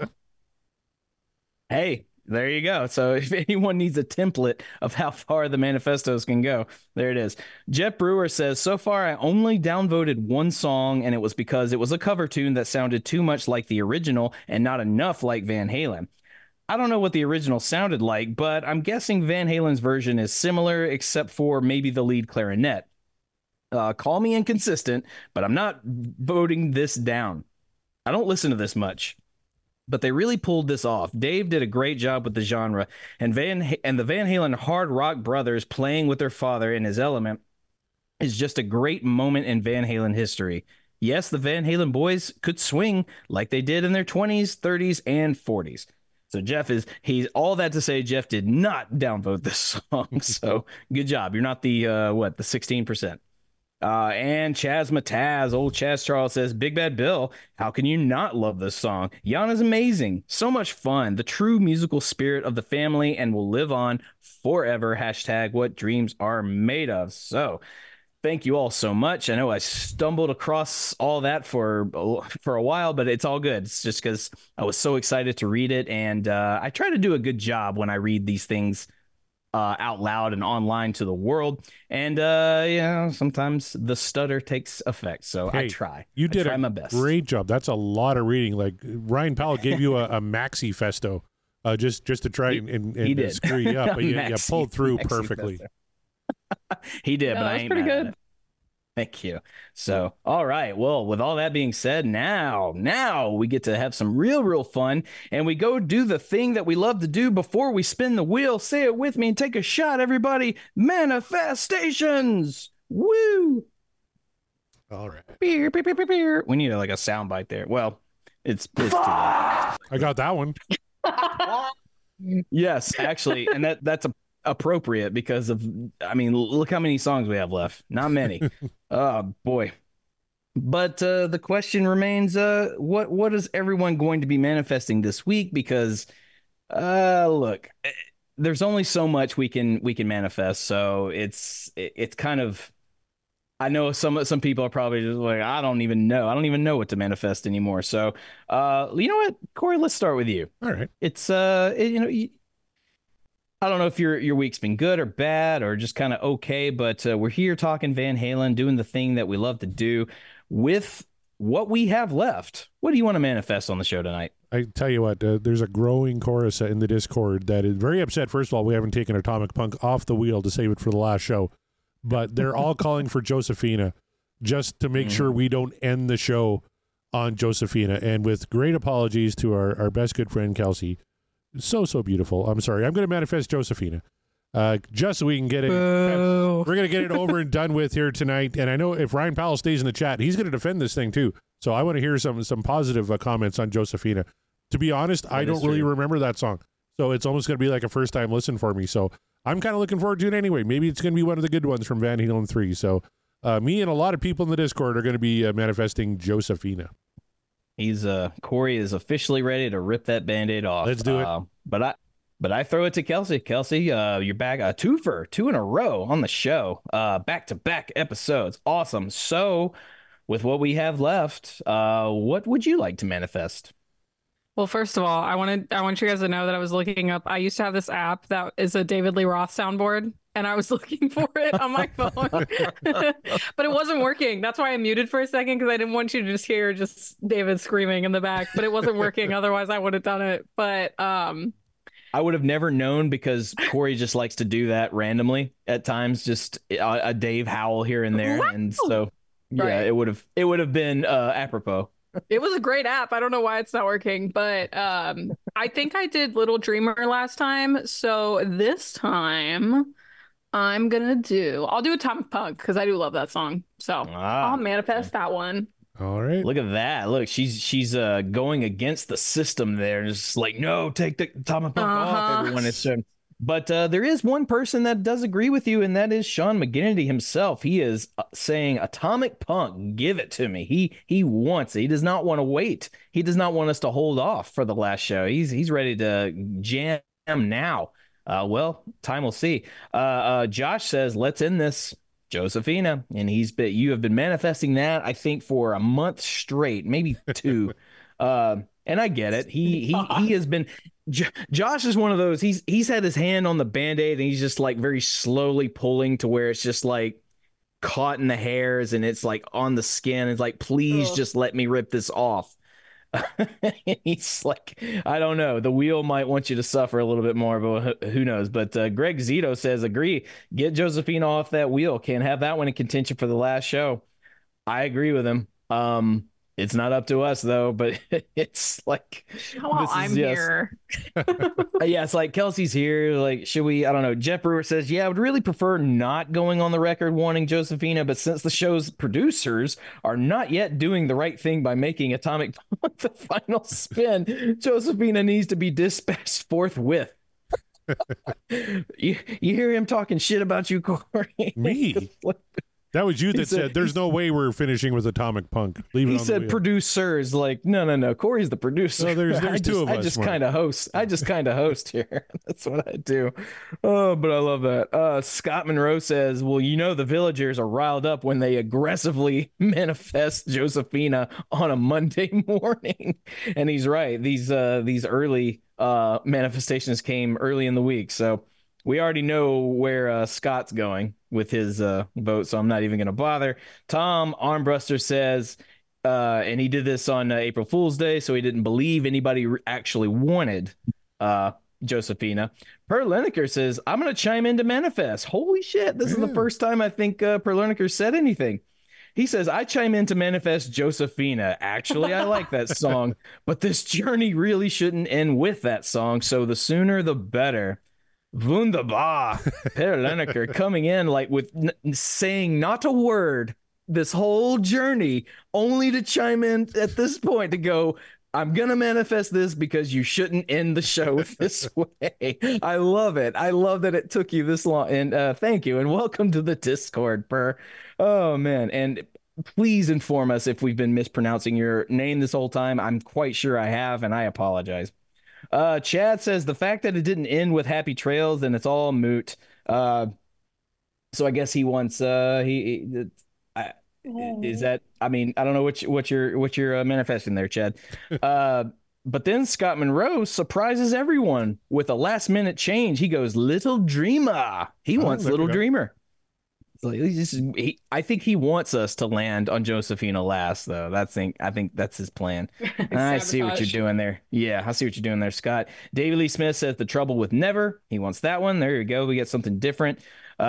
Hey, there you go. So if anyone needs a template of how far the manifestos can go, there it is. Jeff Brewer says, so far I only downvoted one song, and it was because it was a cover tune that sounded too much like the original and not enough like Van Halen. I don't know what the original sounded like, but I'm guessing Van Halen's version is similar, except for maybe the lead clarinet. Call me inconsistent, but I'm not voting this down. I don't listen to this much. But they really pulled this off. Dave did a great job with the genre, and the Van Halen hard rock brothers playing with their father in his element is just a great moment in Van Halen history. Yes, the Van Halen boys could swing like they did in their 20s, 30s, and 40s. So he's all that to say Jeff did not downvote this song. So good job. You're not the 16%. And Chaz Mataz, old Chaz Charles says, Big Bad Bill, how can you not love this song? Jan is amazing. So much fun. The true musical spirit of the family and will live on forever. Hashtag what dreams are made of. So thank you all so much. I know I stumbled across all that for a while, but it's all good. It's just because I was so excited to read it. And I try to do a good job when I read these things out loud and online to the world. And sometimes the stutter takes effect. So Hey, I try. You did my best. Great job. That's a lot of reading. Like Ryan Powell gave you a maxi festo just to try and he did. screw you up, but you pulled through perfectly. He did, No, but that I was ain't pretty mad at good. it. Thank you. So, all right. Well, with all that being said, now we get to have some real fun, and we go do the thing that we love to do before we spin the wheel. Say it with me and take a shot, everybody. Manifestations. Woo! All right. Beer, beer, beer, beer, beer. We need like a sound bite there. Well, it's too late. I got that one. Yes, actually, and that's appropriate because of, I mean, look how many songs we have left. Not many. Oh boy. But the question remains, what is everyone going to be manifesting this week? Because look, there's only so much we can manifest. So it's kind of, I know some people are probably just like, I don't even know what to manifest anymore. So you know what, Corey, let's start with you. All right. It's I don't know if your week's been good or bad or just kind of okay, but we're here talking Van Halen, doing the thing that we love to do with what we have left. What do you want to manifest on the show tonight? I tell you what, there's a growing chorus in the Discord that is very upset. First of all, we haven't taken Atomic Punk off the wheel to save it for the last show, but they're all calling for Josephina just to make sure we don't end the show on Josephina. And with great apologies to our best good friend, Kelsey. So beautiful. I'm sorry. I'm going to manifest Josephina. Just so we can get it. We're going to get it over and done with here tonight. And I know if Ryan Powell stays in the chat, he's going to defend this thing too. So I want to hear some positive comments on Josephina. To be honest, I don't really remember that song. So it's almost going to be like a first time listen for me. So I'm kind of looking forward to it anyway. Maybe it's going to be one of the good ones from Van Halen 3. So me and a lot of people in the Discord are going to be manifesting Josephina. Corey is officially ready to rip that Band-Aid off. Let's do it. But I throw it to Kelsey. Kelsey, you're back. A twofer, 2 in a row on the show. Back-to-back episodes. Awesome. So with what we have left, what would you like to manifest? Well, first of all, I want you guys to know that I was looking up. I used to have this app that is a David Lee Roth soundboard, and I was looking for it on my phone, but it wasn't working. That's why I muted for a second, because I didn't want you to just hear David screaming in the back. But it wasn't working. Otherwise, I would have done it. But I would have never known, because Corey just likes to do that randomly at times, just a Dave howl here and there, and so yeah, right. It would have been apropos. It was a great app. I don't know why it's not working, but I think I did Little Dreamer last time. So this time I'll do Atomic Punk, because I do love that song. So I'll manifest that one. All right. Look at that. Look, she's going against the system there. Just like, no, take the Atomic Punk off, everyone. But there is one person that does agree with you, and that is Sean McGinnity himself. He is saying, Atomic Punk, give it to me. He wants it. He does not want to wait. He does not want us to hold off for the last show. He's ready to jam now. Well, time will see. Josh says, let's end this. Josephina, and you have been manifesting that, I think, for a month straight, maybe 2. And I get it. He has been. Josh is one of those. He's had his hand on the Band-Aid, and he's just like very slowly pulling to where it's just like caught in the hairs, and it's like on the skin. It's like, please just let me rip this off. He's like, I don't know. The wheel might want you to suffer a little bit more, but who knows? But Greg Zito says, agree. Get Josephine off that wheel. Can't have that one in contention for the last show. I agree with him. It's not up to us, though, but it's like, I'm here. Yeah, it's like Kelsey's here. Like, should we? I don't know. Jeff Brewer says, yeah, I would really prefer not going on the record wanting Josephina, but since the show's producers are not yet doing the right thing by making Atomic Punk the final spin, Josephina needs to be dispatched forthwith. You hear him talking shit about you, Corey? Me? That was you that said, there's no way we're finishing with Atomic Punk. He said producers. Like, no. Corey's the producer. No, there's 2 of us. I just kind of host here. That's what I do. Oh, but I love that. Scott Monroe says, well, the villagers are riled up when they aggressively manifest Josephina on a Monday morning. And he's right. These early manifestations came early in the week. So we already know where Scott's going with his vote, so I'm not even going to bother. Tom Armbruster says, and he did this on April Fool's Day, so he didn't believe anybody actually wanted Josephina. Per Lineker says, I'm going to chime in to manifest. Holy shit, this is the first time I think Per Lineker said anything. He says, I chime in to manifest Josephina. Actually, I like that song, but this journey really shouldn't end with that song, so the sooner the better. Wunderbar. Per Lineker coming in like with saying not a word this whole journey, only to chime in at this point to go, I'm going to manifest this because you shouldn't end the show this way. I love it. I love that it took you this long. And thank you. And welcome to the Discord, Per. Oh, man. And please inform us if we've been mispronouncing your name this whole time. I'm quite sure I have, and I apologize. Chad says the fact that it didn't end with happy trails, then it's all moot. So I guess he wants is that, I mean, I don't know what you're manifesting there, Chad. But then Scott Monroe surprises everyone with a last minute change. He goes, Little Dreamer. He wants Little Dreamer. So I think he wants us to land on Josephina last, though. I think that's his plan. I see what you're doing there. Yeah, I see what you're doing there, Scott. David Lee Smith says The Trouble with Never. He wants that one. There you go. We get something different.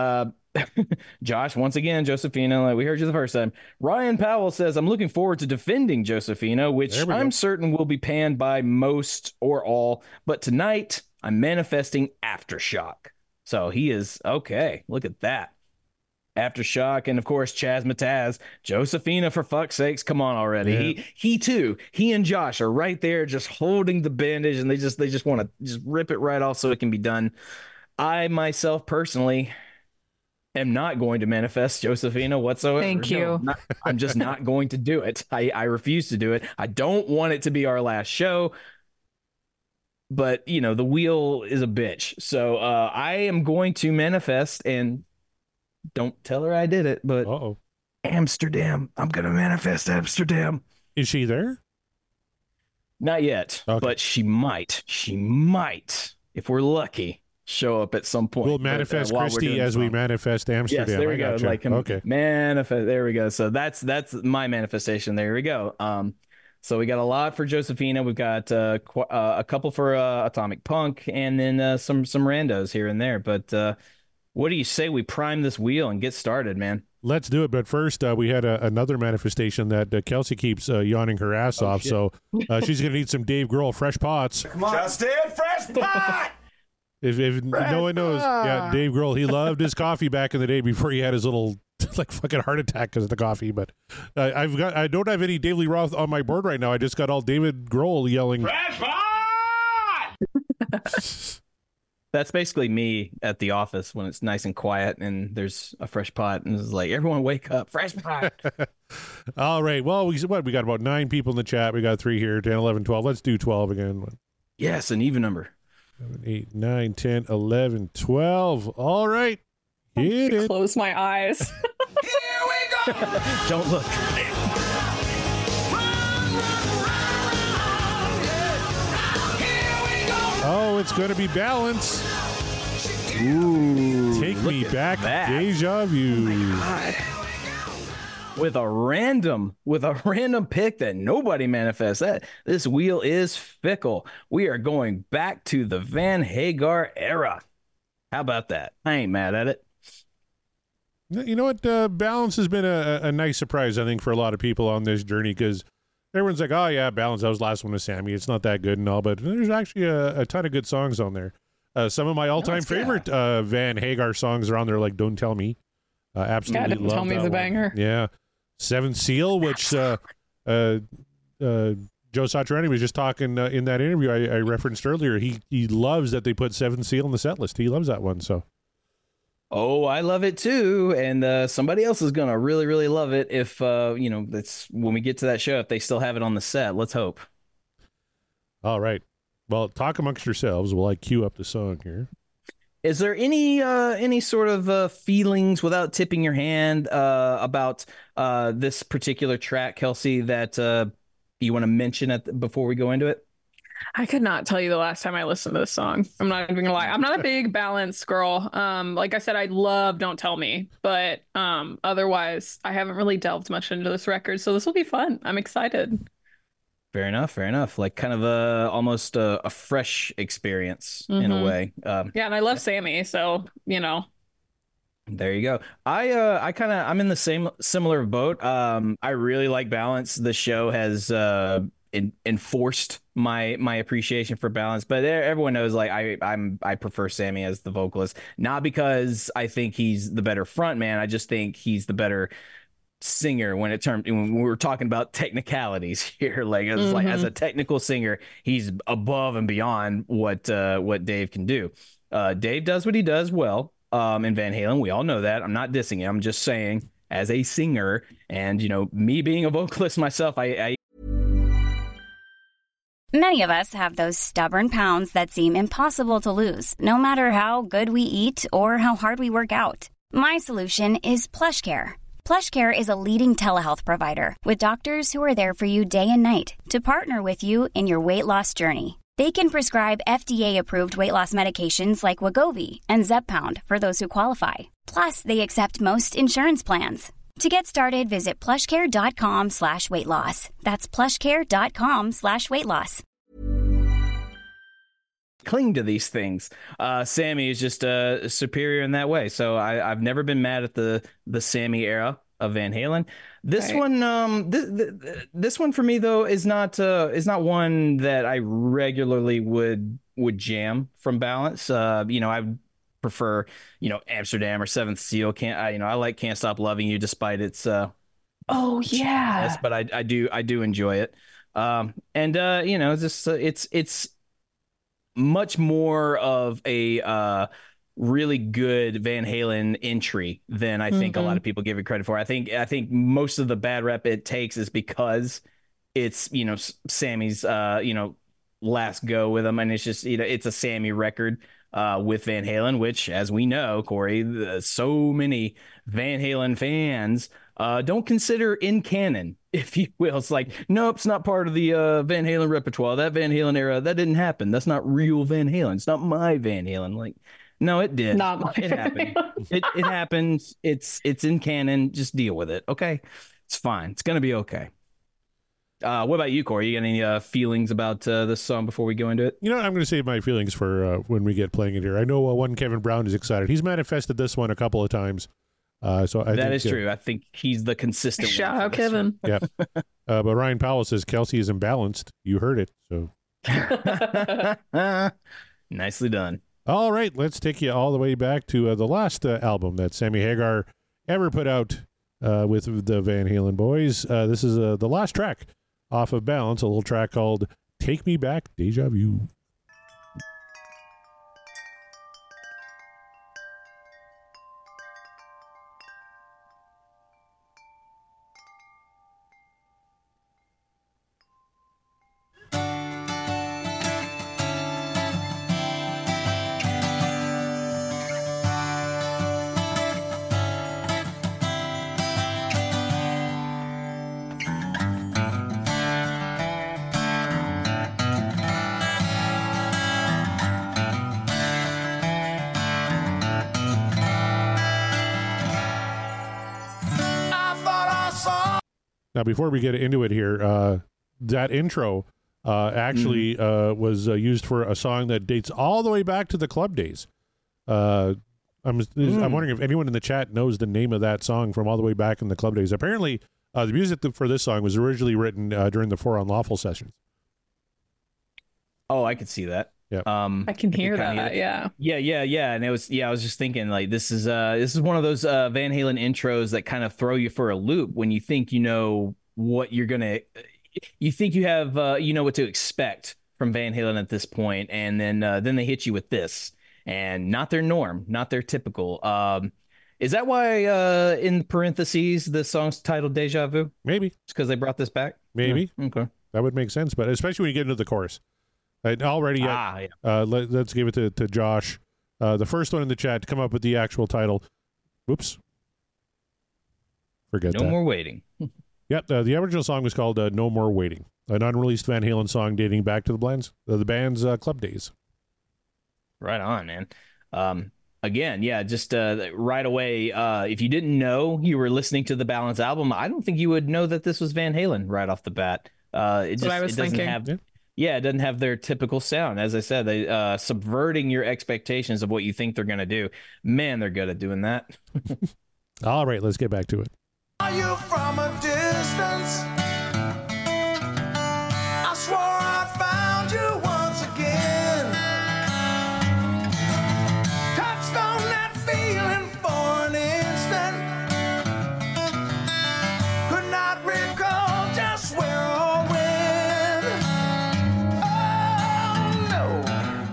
Josh, once again, Josephina, like we heard you the first time. Ryan Powell says, I'm looking forward to defending Josephina, which I'm certain will be panned by most or all. But tonight, I'm manifesting Aftershock. So he is, okay, look at that. Aftershock, and of course Chaz Mataz, Josephina, for fuck's sakes, come on already. Yeah. He too, he and Josh are right there just holding the bandage, and they just want to just rip it right off so it can be done. I myself personally am not going to manifest Josephina whatsoever. Thank you. I'm just not going to do it. I refuse to do it. I don't want it to be our last show. But, you know, the wheel is a bitch. So I am going to manifest, and don't tell her I did it, but Amsterdam. I'm going to manifest Amsterdam. Is she there? Not yet, but she might. She might, if we're lucky, show up at some point. We'll manifest Christy as we manifest Amsterdam. Yes, there we go. Gotcha. Like, okay. Manifest. There we go. So that's my manifestation. There we go. So we got a lot for Josephina. We've got a couple for Atomic Punk, and then some randos here and there. But what do you say we prime this wheel and get started, man? Let's do it. But first, we had another manifestation that Kelsey keeps yawning her ass off. Shit. So she's going to need some Dave Grohl Fresh Pots. Come on. Justin, Fresh Pot! If no one knows, yeah, Dave Grohl, he loved his coffee back in the day before he had his little like fucking heart attack because of the coffee. But I don't have any Dave Lee Roth on my board right now. I just got all David Grohl yelling Fresh Pot! That's basically me at the office when it's nice and quiet and there's a fresh pot and it's like, everyone wake up, fresh pot. All right. Well, we got about 9 people in the chat. We got 3 here, 10, 11, 12. Let's do 12 again. Yes, an even number. 7, 8, 9, 10, 11, 12. All right. Hit it. Close my eyes. Here we go! Don't look. Oh, it's going to be Balance. Ooh, take me back, Deja Vu. Oh my God. With a random pick that nobody manifests. This wheel is fickle. We are going back to the Van Hagar era. How about that? I ain't mad at it. You know what? Balance has been a nice surprise, I think, for a lot of people on this journey, because everyone's like, oh, yeah, Balance, that was the last one with Sammy. It's not that good and all, but there's actually a ton of good songs on there. Some of my all-time favorite Van Hagar songs are on there, like Don't Tell Me. Absolutely love Tell Me's a banger. Yeah. Seventh Seal, which Joe Satriani was just talking in that interview I referenced earlier. He loves that they put Seventh Seal on the set list. He loves that one, so. Oh, I love it too, and somebody else is gonna really, really love it if that's when we get to that show. If they still have it on the set, let's hope. All right. Well, talk amongst yourselves while I cue up the song here. Is there any sort of feelings, without tipping your hand, about this particular track, Kelsey, that you want to mention before we go into it? I could not tell you the last time I listened to this song. I'm not even gonna lie. I'm not a big Balance girl. Like I said, I love Don't Tell Me, but otherwise I haven't really delved much into this record. So this will be fun. I'm excited. Fair enough. Fair enough. Like kind of almost a fresh experience in a way. Yeah, and I love Sammy, so There you go. I'm in the similar boat. I really like Balance. The show has enforced my appreciation for Balance, but everyone knows like I prefer Sammy as the vocalist, not because I think he's the better front man. I just think he's the better singer when we're talking about technicalities here. Like it's like as a technical singer, he's above and beyond what Dave can do. Dave does what he does well. In Van Halen, we all know that. I'm not dissing him. I'm just saying, as a singer, and me being a vocalist myself, I Many of us have those stubborn pounds that seem impossible to lose, no matter how good we eat or how hard we work out. My solution is PlushCare. PlushCare is a leading telehealth provider with doctors who are there for you day and night to partner with you in your weight loss journey. They can prescribe FDA-approved weight loss medications like Wegovy and Zepbound for those who qualify. Plus, they accept most insurance plans. To get started, visit plushcare.com/weightloss. That's plushcare.com/weightloss. cling to these things. Sammy is just superior in that way. So I've never been mad at the Sammy era of Van Halen. This one, this one for me though is not one that I regularly would jam from Balance. I prefer Amsterdam or Seventh Seal. I like Can't Stop Loving You despite its cheesiness, but I do enjoy it. It's much more of a really good Van Halen entry than I think a lot of people give it credit for. I think most of the bad rep it takes is because it's Sammy's last go with him, and it's just it's a Sammy record with Van Halen, which, as we know, Corey, so many Van Halen fans don't consider in canon, if you will. It's like, nope, it's not part of the Van Halen repertoire. That Van Halen era, that didn't happen. That's not real Van Halen. It's not my Van Halen. Like, no, it did. Not my it happened. It happens. It's in canon. Just deal with it. Okay, it's fine. It's gonna be okay. What about you, Corey? You got any feelings about this song before we go into it? I'm going to save my feelings for when we get playing it here. I know one Kevin Brown is excited. He's manifested this one a couple of times. So I that think, is true. I think he's the consistent shout one out Kevin. Yeah. But Ryan Powell says Kelsey is imbalanced. You heard it. So nicely done. All right, let's take you all the way back to the last album that Sammy Hagar ever put out with the Van Halen boys. This is the last track off of Balance, a little track called Take Me Back, Deja Vu. Now, before we get into it here, that intro actually was used for a song that dates all the way back to the club days. I'm wondering if anyone in the chat knows the name of that song from all the way back in the club days. Apparently, the music for this song was originally written during the For Unlawful sessions. Oh, I could see that. Yeah, I can hear that. Yeah. And it was I was just thinking like this is one of those Van Halen intros that kind of throw you for a loop when you think what you're gonna, you think you have what to expect from Van Halen at this point, and then they hit you with this, and not their norm, not their typical. Is that why in parentheses the song's titled Deja Vu? Maybe it's because they brought this back. Maybe. Okay, that would make sense, but especially when you get into the chorus. Already, let's give it to Josh, the first one in the chat, to come up with the actual title. Whoops. Forget that. No More Waiting. Yep, the original song was called No More Waiting. an unreleased Van Halen song dating back to the band's club days. Right on, man. Again, yeah, just right away, if you didn't know you were listening to the Balance album, I don't think you would know that this was Van Halen right off the bat. It doesn't have their typical sound. As I said, they subverting your expectations of what you think they're going to do. Man, they're good at doing that. All right, let's get back to it. Are you from a distance? I swore I found you once again. Touched on that feeling for an instant. Could not recall just where or when. Oh no.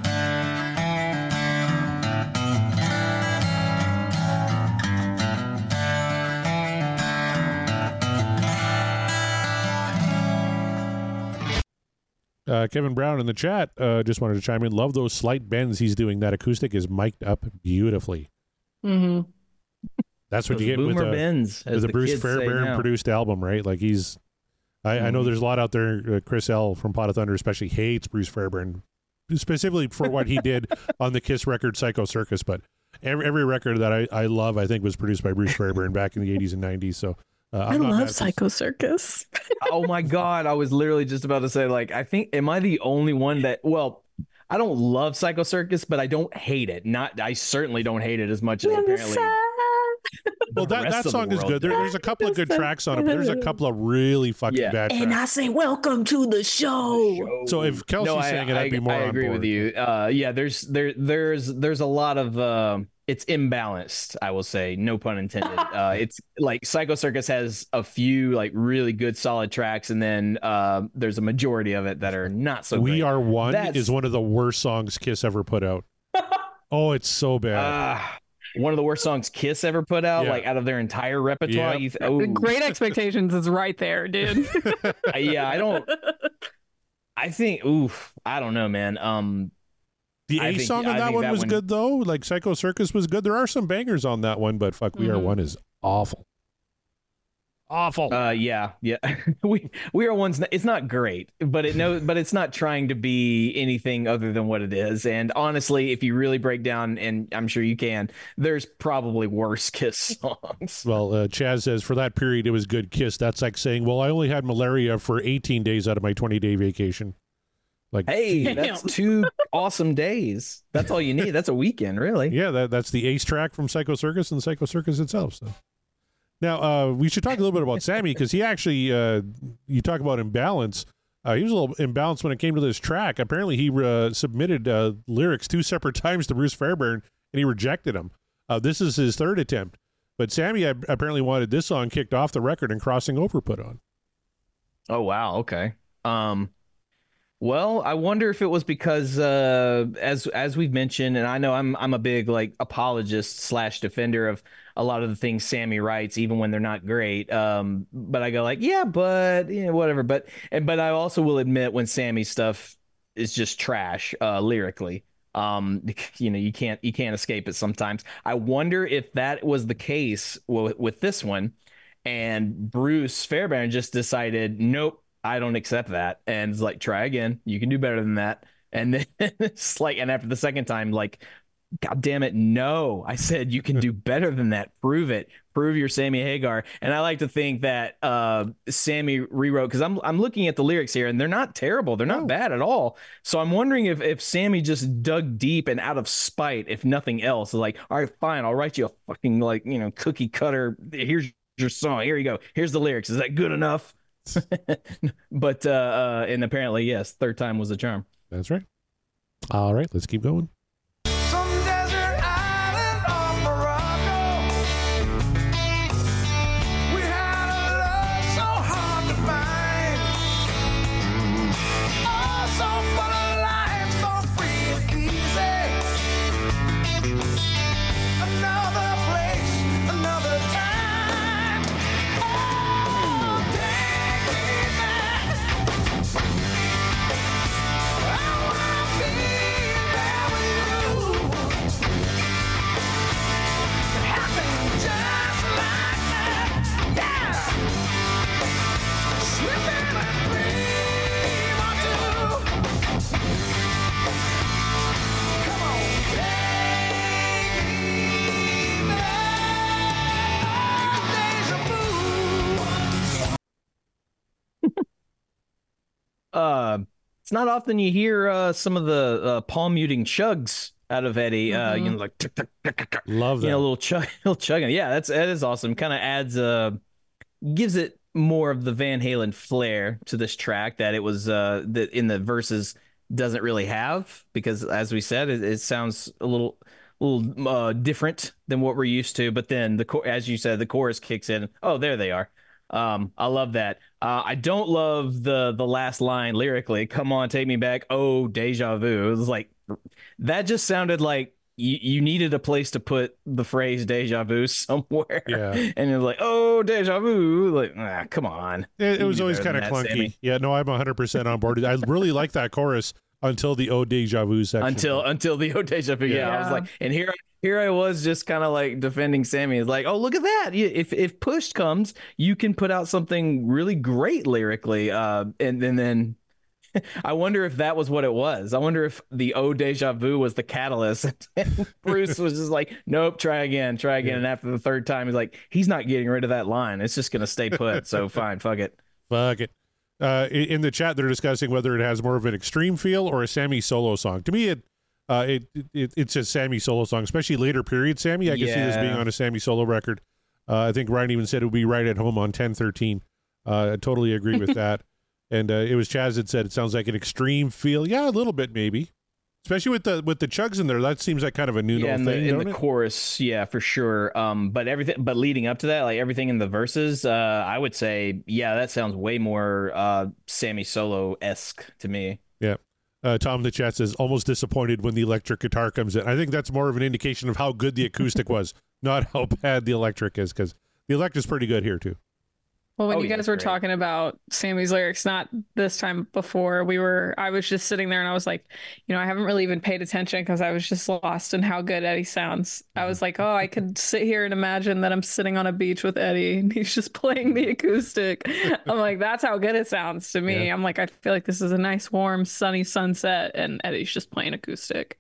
Kevin Brown in the chat just wanted to chime in. Love those slight bends he's doing. That acoustic is mic'd up beautifully. Mm-hmm. That's what Those you get with boomer bends, as with a the Bruce kids say Fairbairn now. produced album, right? Like he's, I know there's a lot out there. Chris L from Pot of Thunder especially hates Bruce Fairbairn, specifically for what he did on the Kiss record Psycho Circus. But every record that I love, I think, was produced by Bruce Fairbairn back in the 80s and 90s. So I love Psycho Circus. Oh my God. I was literally just about to say, like, am I the only one that, well, I don't love Psycho Circus, but I don't hate it. I certainly don't hate it as much as apparently. Well, that song is good. There's a couple of good tracks on it, but there's a couple of really fucking bad tracks. And I say, welcome to the show. So if Kelsey sang it, I'd be more on board. I agree with you. Yeah, there's a lot of it's imbalanced, I will say, no pun intended. It's like Psycho Circus has a few like really good solid tracks, and then there's a majority of it that are not so We great. Are One is one of the worst songs Kiss ever put out. Oh, it's so bad. One of the worst songs Kiss ever put out, like out of their entire repertoire. Yep. Great Expectations is right there, dude. I don't know, man. The A song on that one was good, though. Like Psycho Circus was good. There are some bangers on that one, but fuck, We Are One is awful. Awful. Yeah. we Are One's. It's not great, but it's not trying to be anything other than what it is. And honestly, if you really break down, and I'm sure you can, there's probably worse Kiss songs. Well, Chaz says for that period it was good Kiss. That's like saying, well, I only had malaria for 18 days out of my 20-day vacation. Like, hey, that's 2 awesome days. That's all you need. That's a weekend, really. Yeah, that's the ace track from Psycho Circus and Psycho Circus itself. So. Now, we should talk a little bit about Sammy, because he actually, you talk about imbalance. He was a little imbalanced when it came to this track. Apparently, he submitted lyrics 2 separate times to Bruce Fairbairn, and he rejected them. This is his 3rd attempt. But Sammy apparently wanted this song kicked off the record and Crossing Over put on. Oh, wow. Okay. Well, I wonder if it was because, as we've mentioned, and I know I'm a big like apologist / defender of a lot of the things Sammy writes, even when they're not great. But I go like, yeah, but whatever. But I also will admit when Sammy's stuff is just trash lyrically. You can't escape it sometimes. I wonder if that was the case with this one, and Bruce Fairbairn just decided, nope, I don't accept that, and it's like, try again. You can do better than that. And then it's like, and after the second time, like, God damn it, no! I said you can do better than that. Prove it. Prove you're Sammy Hagar. And I like to think that Sammy rewrote, because I'm looking at the lyrics here, and they're not terrible. They're not bad at all. So I'm wondering if Sammy just dug deep and out of spite, if nothing else, like, all right, fine, I'll write you a fucking cookie cutter. Here's your song. Here you go. Here's the lyrics. Is that good enough? But and apparently, yes, 3rd time was the charm. That's right. All right, let's keep going. Some desert island off Morocco. We had a love so hard to find. Oh, so full of life, so free and easy. Another place, another time. Oh, take me back. I wanna be there with it's not often you hear some of the palm muting chugs out of Eddie. You know, like tick, tick, tick, tick, tick. Love that. You know, little chugging. Yeah, that is awesome. Kind of adds gives it more of the Van Halen flair to this track that it was that in the verses doesn't really have, because as we said, it sounds a little different than what we're used to. But then as you said, the chorus kicks in. Oh, there they are. I love that. I don't love the last line lyrically. Come on, take me back. Oh, deja vu. It was like that just sounded like you needed a place to put the phrase deja vu somewhere. Yeah. And you're like, oh, deja vu. Like, come on. It was always kind of clunky. Sammy. Yeah, no, I'm 100% on board. I really like that chorus until the oh deja vu section. Until the oh deja vu. Yeah. I was like, and here I was just kind of like defending Sammy. It's like, oh, look at that. If push comes, you can put out something really great lyrically. And then I wonder if that was what it was. I wonder if the oh deja vu was the catalyst. And Bruce was just like, nope, try again. Yeah. And after the third time, he's like, he's not getting rid of that line. It's just going to stay put. So fine, fuck it. Fuck it. In the chat, they're discussing whether it has more of an extreme feel or a Sammy solo song. To me, it's a Sammy solo song, especially later period Sammy. I can see this being on a Sammy solo record. I think Ryan even said it would be right at home on 1013. I totally agree with that. And it was Chaz that said it sounds like an extreme feel. Yeah, a little bit maybe, especially with the chugs in there. That seems like kind of a new thing. In the chorus, yeah, for sure. But leading up to that, like everything in the verses, I would say, yeah, that sounds way more Sammy Solo-esque to me. Yeah. Tom in the chat says almost disappointed when the electric guitar comes in. I think that's more of an indication of how good the acoustic was, not how bad the electric is, because the electric is pretty good here too. Well, when you guys were talking about Sammy's lyrics, not this time before, I was just sitting there and I was like, I haven't really even paid attention because I was just lost in how good Eddie sounds. I was like, oh, I could sit here and imagine that I'm sitting on a beach with Eddie and he's just playing the acoustic. I'm like, that's how good it sounds to me. Yeah. I'm like, I feel like this is a nice, warm, sunny sunset and Eddie's just playing acoustic.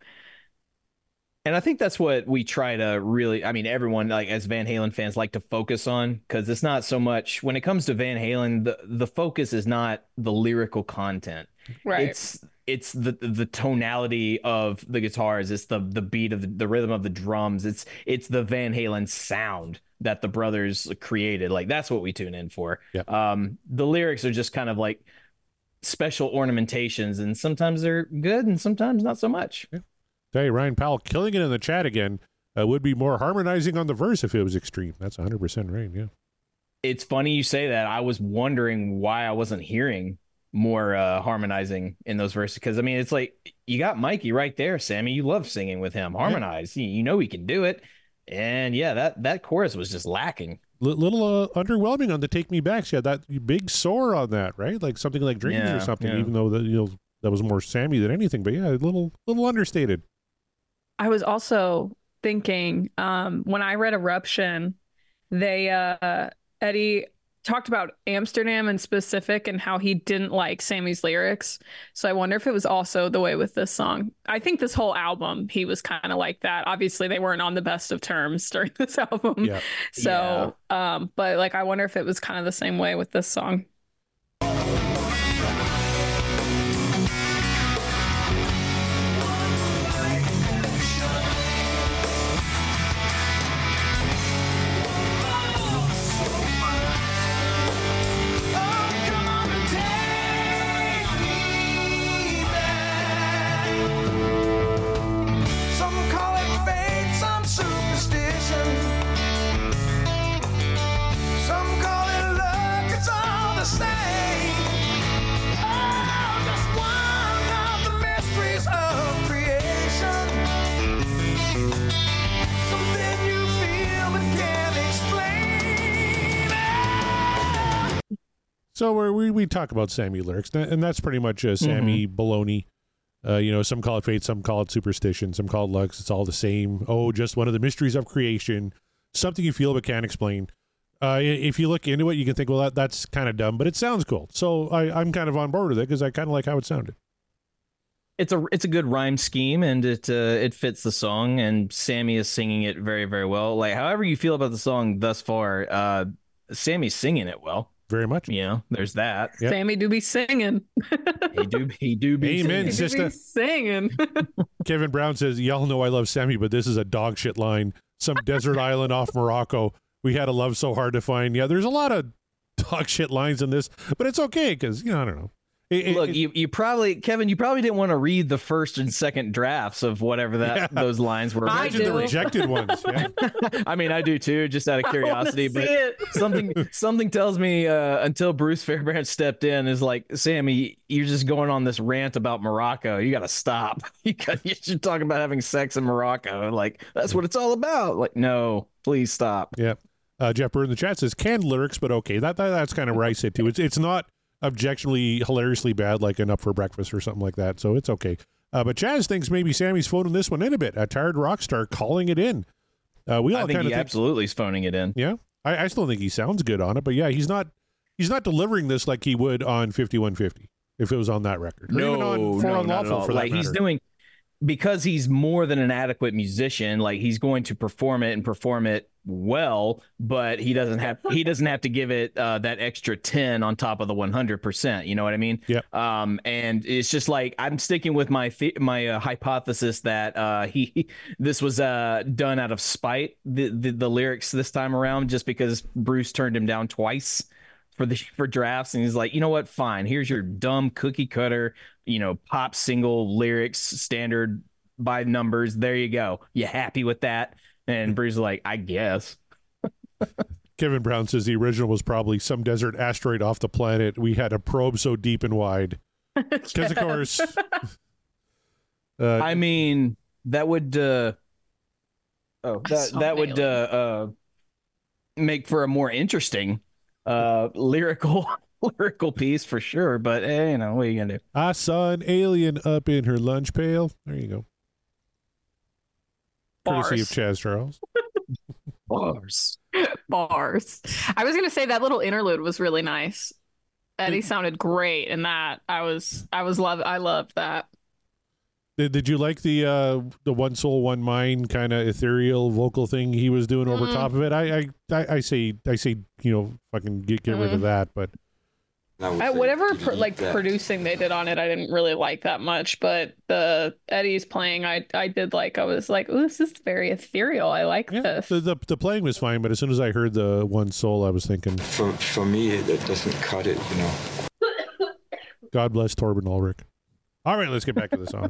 And I think that's what we try to really, everyone, like as Van Halen fans, like to focus on, because it's not so much when it comes to Van Halen, the focus is not the lyrical content. Right. It's the tonality of the guitars. It's the beat of the rhythm of the drums. It's the Van Halen sound that the brothers created. Like that's what we tune in for. Yeah. The lyrics are just kind of like special ornamentations, and sometimes they're good and sometimes not so much. Yeah. Hey, Ryan Powell killing it in the chat again. Would be more harmonizing on the verse if it was extreme. That's 100% right, yeah. It's funny you say that. I was wondering why I wasn't hearing more harmonizing in those verses, because, it's like you got Mikey right there, Sammy. You love singing with him. Harmonize. Yeah. You know he can do it. And, yeah, that chorus was just lacking. Little underwhelming on the Take Me Back. She had that big soar on that, right? Like something like Dreams or something, even though that was more Sammy than anything. But, yeah, a little understated. I was also thinking when I read Eruption, Eddie talked about Amsterdam in specific and how he didn't like Sammy's lyrics. So I wonder if it was also the way with this song. I think this whole album, he was kind of like that. Obviously, they weren't on the best of terms during this album. Yeah. So, but like, I wonder if it was kind of the same way with this song. So we talk about Sammy lyrics, and that's pretty much Sammy baloney. Some call it fate, some call it superstition, some call it luck. It's all the same. Oh, just one of the mysteries of creation. Something you feel but can't explain. If you look into it, you can think, well, that's kind of dumb, but it sounds cool. So I'm kind of on board with it because I kind of like how it sounded. It's a good rhyme scheme, and it fits the song, and Sammy is singing it very, very well. Like, however you feel about the song thus far, Sammy's singing it well. very much. Yeah, there's that. Yep. Sammy do be singing. He do be Amen, singing. sister. Singing. Kevin Brown says, y'all know I love Sammy, but this is a dog shit line. Some desert island off Morocco. We had a love so hard to find. Yeah, there's a lot of dog shit lines in this, but it's okay because, I don't know. Look, you probably, Kevin, you probably didn't want to read the first and second drafts of whatever those lines were. Imagine the rejected ones. Yeah. I mean, I do too, just out of curiosity. But something tells me until Bruce Fairbairn stepped in is like, Sammy, you're just going on this rant about Morocco. You got to stop. You should talk about having sex in Morocco. Like, that's what it's all about. Like, no, please stop. Yeah. Jeff Burr in the chat says canned lyrics, but okay. That's kind of where I sit too. It's not objectionably hilariously bad like an Up for Breakfast or something like that, so it's okay. But Chaz thinks maybe Sammy's phoning this one in a bit. A tired rock star calling it in. We all I think kind he of absolutely is phoning it in. Yeah, I still think he sounds good on it, but yeah, he's not delivering this like he would on 5150 if it was on that record. Or even on For Unlawful for that like matter. He's doing, because he's more than an adequate musician, like he's going to perform it well, but he doesn't have to give it that extra 10 on top of the 100%. You know what I mean? Yeah. And it's just like, I'm sticking with my hypothesis that this was done out of spite, the lyrics this time around, just because Bruce turned him down twice for drafts, and he's like, you know what, fine, here's your dumb cookie cutter, pop single lyrics, standard by numbers, there you go, you happy with that? And Bruce is like, I guess. Kevin Brown says the original was probably some desert asteroid off the planet. We had a probe so deep and wide. Because of course I mean, that would make for a more interesting lyrical piece for sure, but what are you gonna do? I saw an alien up in her lunch pail. There you go. Courtesy of Chaz Charles. Bars. I was gonna say that little interlude was really nice. Eddie sounded great in that. I loved that. Did you like the one soul, one mind kind of ethereal vocal thing he was doing over top of it? I say fucking get rid of that, but whatever producing they did on it, I didn't really like that much. But the Eddie's playing, I did like. I was like, "Ooh, this is very ethereal. I like this." The playing was fine, but as soon as I heard the one soul, I was thinking, for me, it doesn't cut it, God bless Torben Ulrich. All right, let's get back to the song.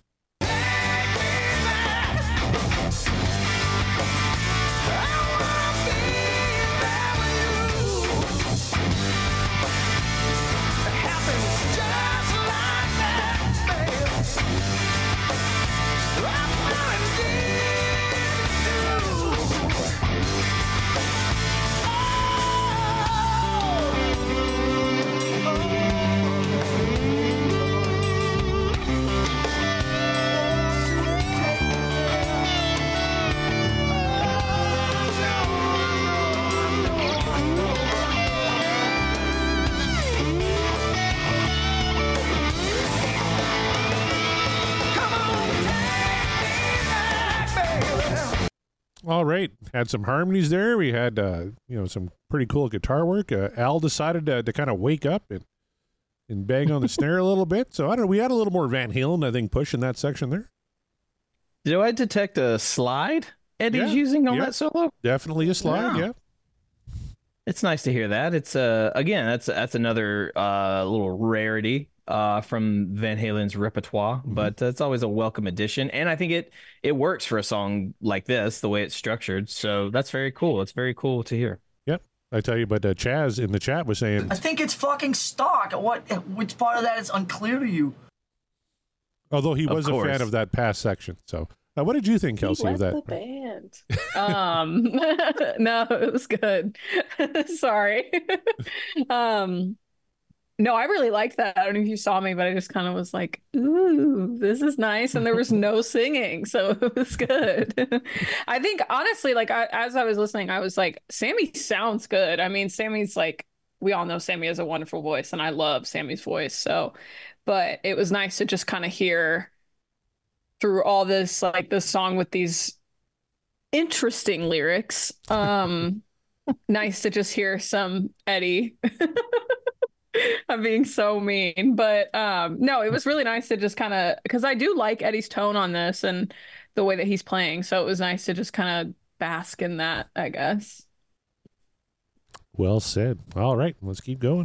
All right, had some harmonies there. We had some pretty cool guitar work. Al decided to kind of wake up and bang on the snare a little bit. So I don't know. We had a little more Van Halen, I think, push in that section there. Do I detect a slide Eddie's using on that solo? Definitely a slide. Yeah. It's nice to hear that. It's again, that's another little rarity from Van Halen's repertoire, but it's always a welcome addition, and I think it works for a song like this, the way it's structured. So that's very cool. It's very cool to hear. Yep, I tell you. But Chaz in the chat was saying, I think it's fucking stock. Which part of that is unclear to you? Although he was a fan of that past section. So what did you think, Kelsey, of that? The band. No, it was good. Sorry. No, I really liked that. I don't know if you saw me, but I just kind of was like, ooh, this is nice. And there was no singing, so it was good. I think, honestly, as I was listening, I was like, Sammy sounds good. I mean, Sammy's like, we all know Sammy has a wonderful voice, and I love Sammy's voice. So, but it was nice to just kind of hear through all this, like this song with these interesting lyrics, nice to just hear some Eddie. I'm being so mean, but no, it was really nice to just kind of, because I do like Eddie's tone on this and the way that he's playing, so it was nice to just kind of bask in that, I guess. Well said. All right, let's keep going.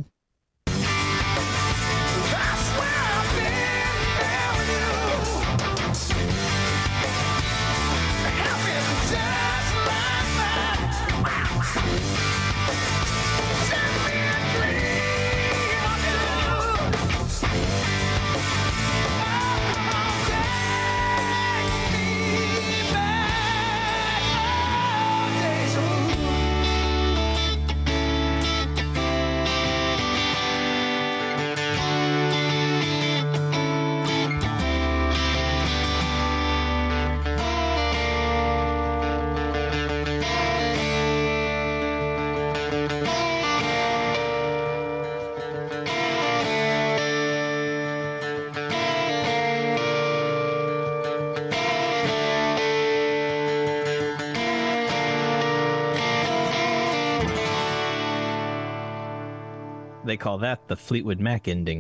They call that the Fleetwood Mac ending.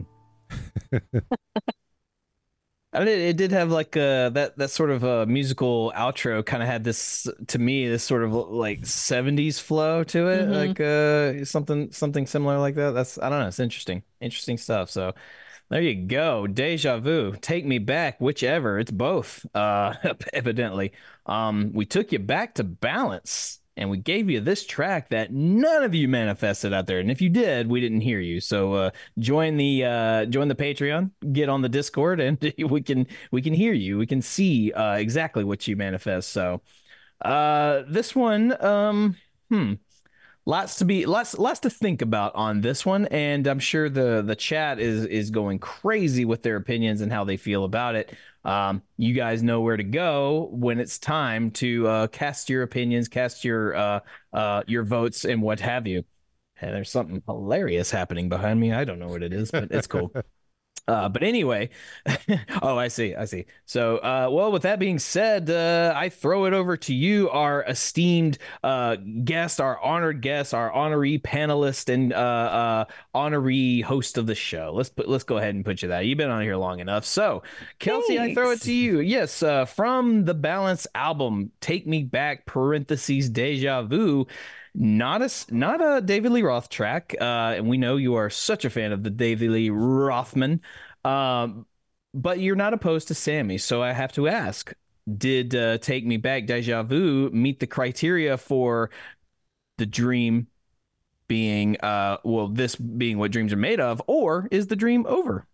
It did have like that sort of musical outro kind of had this, to me, this sort of like 70s flow to it, like something similar like that. That's, I don't know, it's interesting stuff. So there you go. Deja Vu, Take Me Back, whichever. It's both, evidently. We took you back to balance. And we gave you this track that none of you manifested out there. And if you did, we didn't hear you. So join the Patreon, get on the Discord, and we can hear you. We can see exactly what you manifest. So this one, lots to think about on this one. And I'm sure the chat is going crazy with their opinions and how they feel about it. You guys know where to go when it's time to cast your opinions, cast your votes, and what have you. And there's something hilarious happening behind me. I don't know what it is, but it's cool. But anyway, oh, I see. So, well, with that being said, I throw it over to you, our esteemed guest, our honored guest, our honoree panelist, and honoree host of the show. Let's go ahead and put you that. You've been on here long enough. So, Kelsey, thanks. I throw it to you. Yes, from the Balance album, Take Me Back (Deja Vu). Not a David Lee Roth track, and we know you are such a fan of the David Lee Rothman, but you're not opposed to Sammy, so I have to ask, did Take Me Back, Deja Vu meet the criteria for the dream being, this being what dreams are made of, or is the dream over?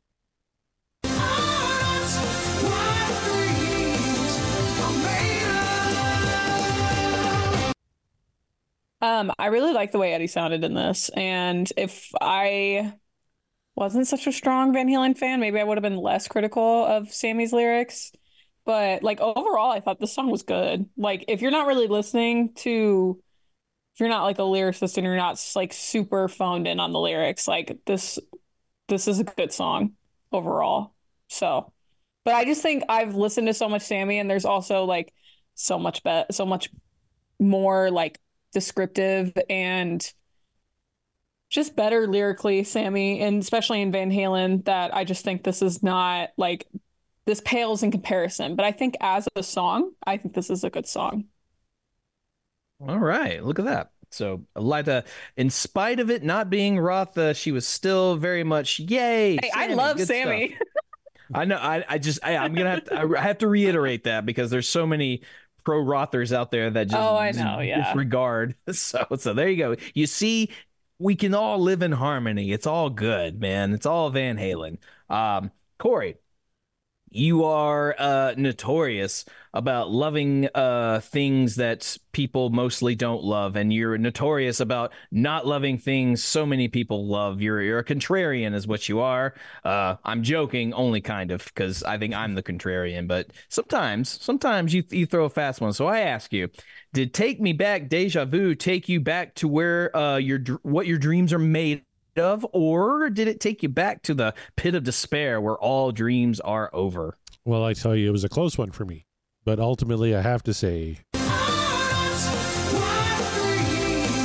I really like the way Eddie sounded in this, and if I wasn't such a strong Van Halen fan, maybe I would have been less critical of Sammy's lyrics. But like overall, I thought this song was good. Like if you're not really listening to, if you're not like a lyricist and you're not like super phoned in on the lyrics, like this is a good song overall. So, but I just think I've listened to so much Sammy, and there's also like so much more like descriptive and just better lyrically Sammy, and especially in Van Halen, that I just think this is not like, this pales in comparison. But I think as a song, I think this is a good song. All right, look at that. So Elida, in spite of it not being Roth, she was still very much yay. Hey, Sammy, I love Sammy. I know. I'm gonna I have to reiterate that because there's so many pro Rothers out there that just disregard. So there you go. You see, we can all live in harmony. It's all good, man. It's all Van Halen. Corey, you are notorious about loving things that people mostly don't love, and you're notorious about not loving things so many people love. You're a contrarian is what you are. I'm joking, only kind of, because I think I'm the contrarian, but sometimes you throw a fast one. So I ask you, did Take Me Back, Deja Vu take you back to where what your dreams are made of, or did it take you back to the pit of despair where all dreams are over? Well, I tell you, it was a close one for me, but ultimately I have to say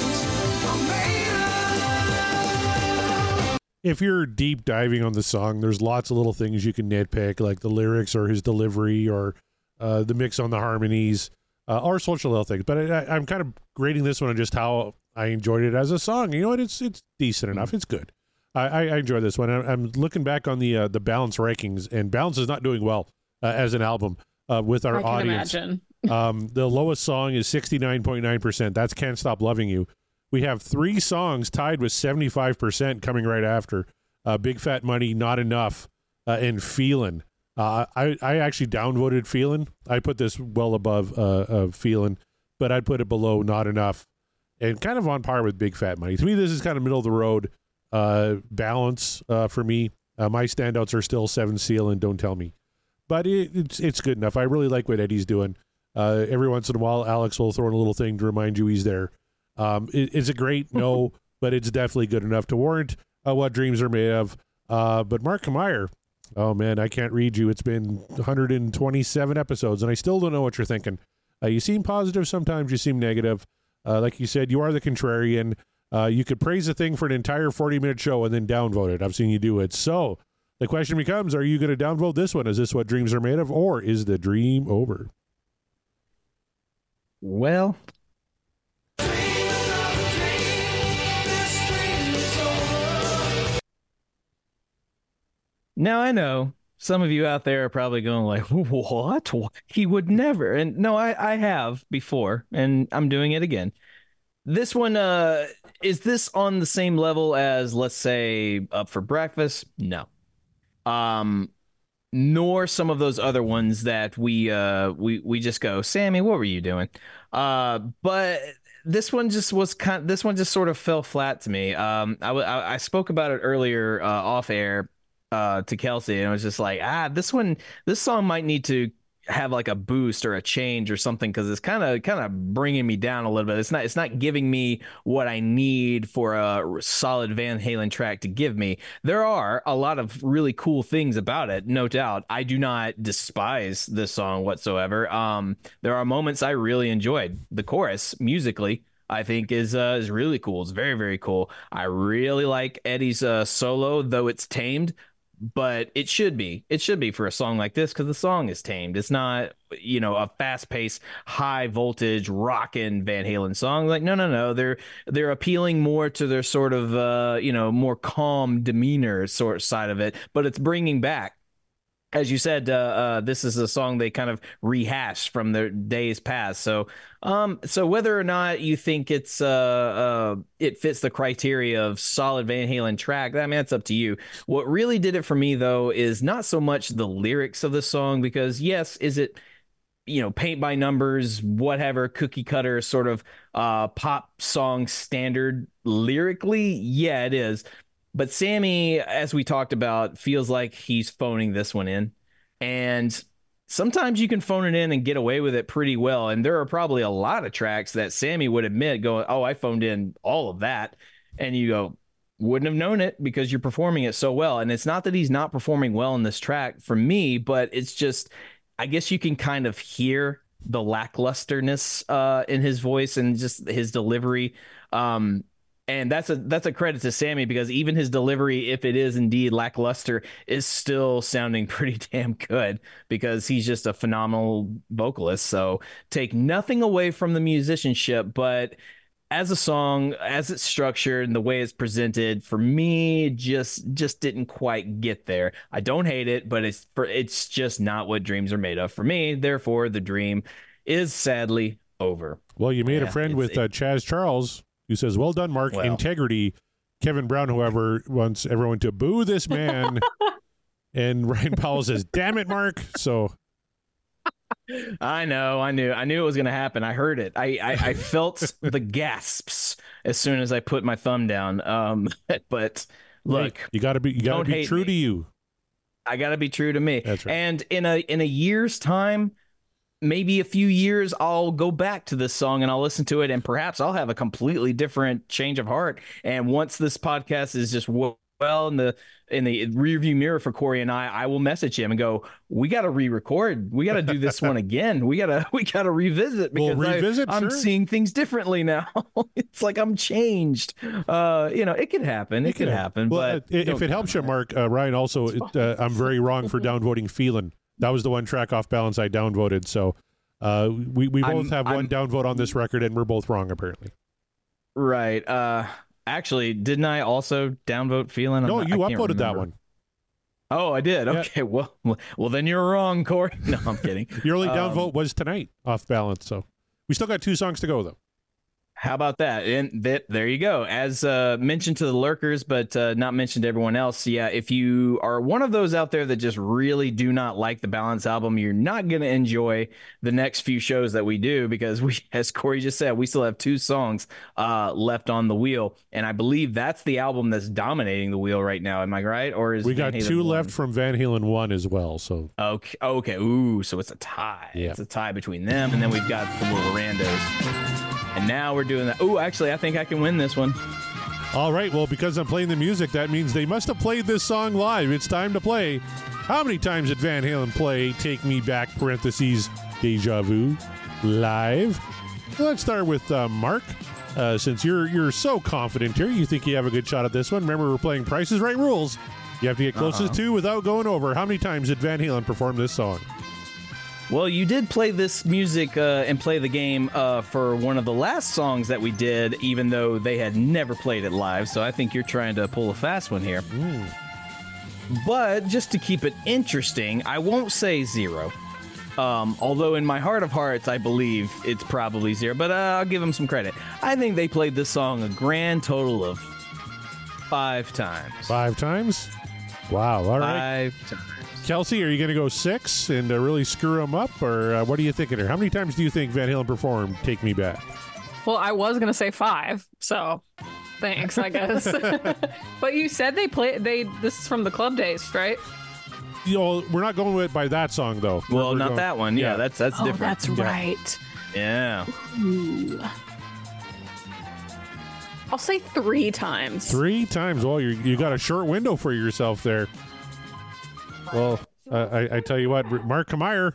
if you're deep diving on the song, there's lots of little things you can nitpick, like the lyrics or his delivery or the mix on the harmonies or social little things. But I'm kind of grading this one on just how I enjoyed it as a song. You know what? It's decent enough. It's good. I enjoy this one. I'm looking back on the Balance rankings, and Balance is not doing well as an album with our audience. I can imagine. The lowest song is 69.9%. That's Can't Stop Loving You. We have 3 songs tied with 75% coming right after. Big Fat Money, Not Enough, and Feelin'. I actually downvoted Feelin'. I put this well above Feelin', but I'd put it below Not Enough, and kind of on par with Big Fat Money. To me, this is kind of middle of the road Balance for me. My standouts are still 7 Seal and Don't Tell Me. But it's good enough. I really like what Eddie's doing. Every once in a while, Alex will throw in a little thing to remind you he's there. Is it great? No, but it's definitely good enough to warrant what dreams are made of. But Mark Meyer, oh man, I can't read you. It's been 127 episodes, and I still don't know what you're thinking. You seem positive sometimes, you seem negative. Like you said, you are the contrarian. You could praise a thing for an entire 40-minute show and then downvote it. I've seen you do it. So the question becomes, are you going to downvote this one? Is this what dreams are made of, or is the dream over? Well, now I know some of you out there are probably going like, what? He would never. And no, I have before, and I'm doing it again. This one, is this on the same level as, let's say, Up for Breakfast? No. Nor some of those other ones that we just go, Sammy, what were you doing? But this one just sort of fell flat to me. I spoke about it earlier off air to Kelsey, and I was just like, this song might need to have like a boost or a change or something, because it's kind of bringing me down a little bit. It's not giving me what I need for a solid Van Halen track to give me. There are a lot of really cool things about it, no doubt. I do not despise this song whatsoever. There are moments I really enjoyed. The chorus musically, I think is really cool. It's very, very cool. I really like Eddie's solo, though it's tamed. But it should be for a song like this, because the song is tamed. It's not, a fast-paced, high-voltage, rockin' Van Halen song. Like, no. They're appealing more to their sort of, more calm demeanor sort of side of it. But it's bringing back, as you said, this is a song they kind of rehashed from their days past. So whether or not you think it fits the criteria of solid Van Halen track, I mean, that's up to you. What really did it for me, though, is not so much the lyrics of the song, because yes, is it, paint by numbers, whatever, cookie cutter sort of pop song standard lyrically? Yeah, it is. But Sammy, as we talked about, feels like he's phoning this one in. And sometimes you can phone it in and get away with it pretty well. And there are probably a lot of tracks that Sammy would admit going, oh, I phoned in all of that. And you go, wouldn't have known it because you're performing it so well. And it's not that he's not performing well in this track for me, but it's just, I guess you can kind of hear the lacklusterness in his voice and just his delivery. And that's a credit to Sammy, because even his delivery, if it is indeed lackluster, is still sounding pretty damn good, because he's just a phenomenal vocalist. So take nothing away from the musicianship, but as a song, as it's structured and the way it's presented, for me, just didn't quite get there. I don't hate it, but it's just not what dreams are made of for me. Therefore, the dream is sadly over. Well, you made a friend with Chaz Charles, who says, well done, Mark. Well, integrity. Kevin Brown, however, wants everyone to boo this man. And Ryan Powell says, damn it, Mark. So I knew it was going to happen. I heard it. I felt the gasps as soon as I put my thumb down. But look, you got to be true to you. I got to be true to me. That's right. And in a year's time, maybe a few years, I'll go back to this song and I'll listen to it, and perhaps I'll have a completely different change of heart. And once this podcast is just well in the rearview mirror for Corey and I will message him and go, we got to re-record. We got to do this one again. We got to revisit because I'm seeing things differently now. It's like I'm changed. It could happen. It could happen. Well, but if it helps you, Mark, Ryan, also, I'm very wrong for downvoting Feelin'. That was the one track off balance I downvoted. So we both have one downvote on this record, and we're both wrong, apparently. Right. Actually, didn't I also downvote Feelin'? No, you upvoted that one. Oh, I did. Yeah. Okay. Well, then you're wrong, Corey. No, I'm kidding. Your only downvote was tonight off balance. So we still got 2 songs to go, though. How about that? And there you go. As mentioned to the lurkers, but not mentioned to everyone else. Yeah, if you are one of those out there that just really do not like the Balance album, you're not going to enjoy the next few shows that we do because we, as Corey just said, we still have 2 songs left on the wheel. And I believe that's the album that's dominating the wheel right now. Am I right? Or is we got 2 left from Van Halen 1 as well. So okay. Ooh, so it's a tie. Yeah. It's a tie between them, and then we've got the little randos. And now we're doing that. Oh, actually, I think I can win this one. All right. Well, because I'm playing the music, that means they must have played this song live. It's time to play. How many times did Van Halen play Take Me Back, parentheses, Deja Vu, live? Let's start with Mark. Since you're so confident here, you think you have a good shot at this one. Remember, we're playing Price is Right rules. You have to get closest to without going over. How many times did Van Halen perform this song? Well, you did play this music and play the game for one of the last songs that we did, even though they had never played it live. So I think you're trying to pull a fast one here. But just to keep it interesting, I won't say 0. Although in my heart of hearts, I believe it's probably 0. But I'll give them some credit. I think they played this song a grand total of 5 times. 5 times? Wow. All right. 5 times. Kelsey, are you going to go 6 and really screw them up, or what are you thinking here? How many times do you think Van Halen performed Take Me Back? Well, I was going to say 5, so thanks, I guess. But you said this is from the club days, right? We're not going with by that song, though. Well, not that one. Yeah, that's different. That's right. Yeah. Ooh. I'll say 3 times. 3 times? Well, you got a short window for yourself there. Well, I tell you what, Mark Kameyer.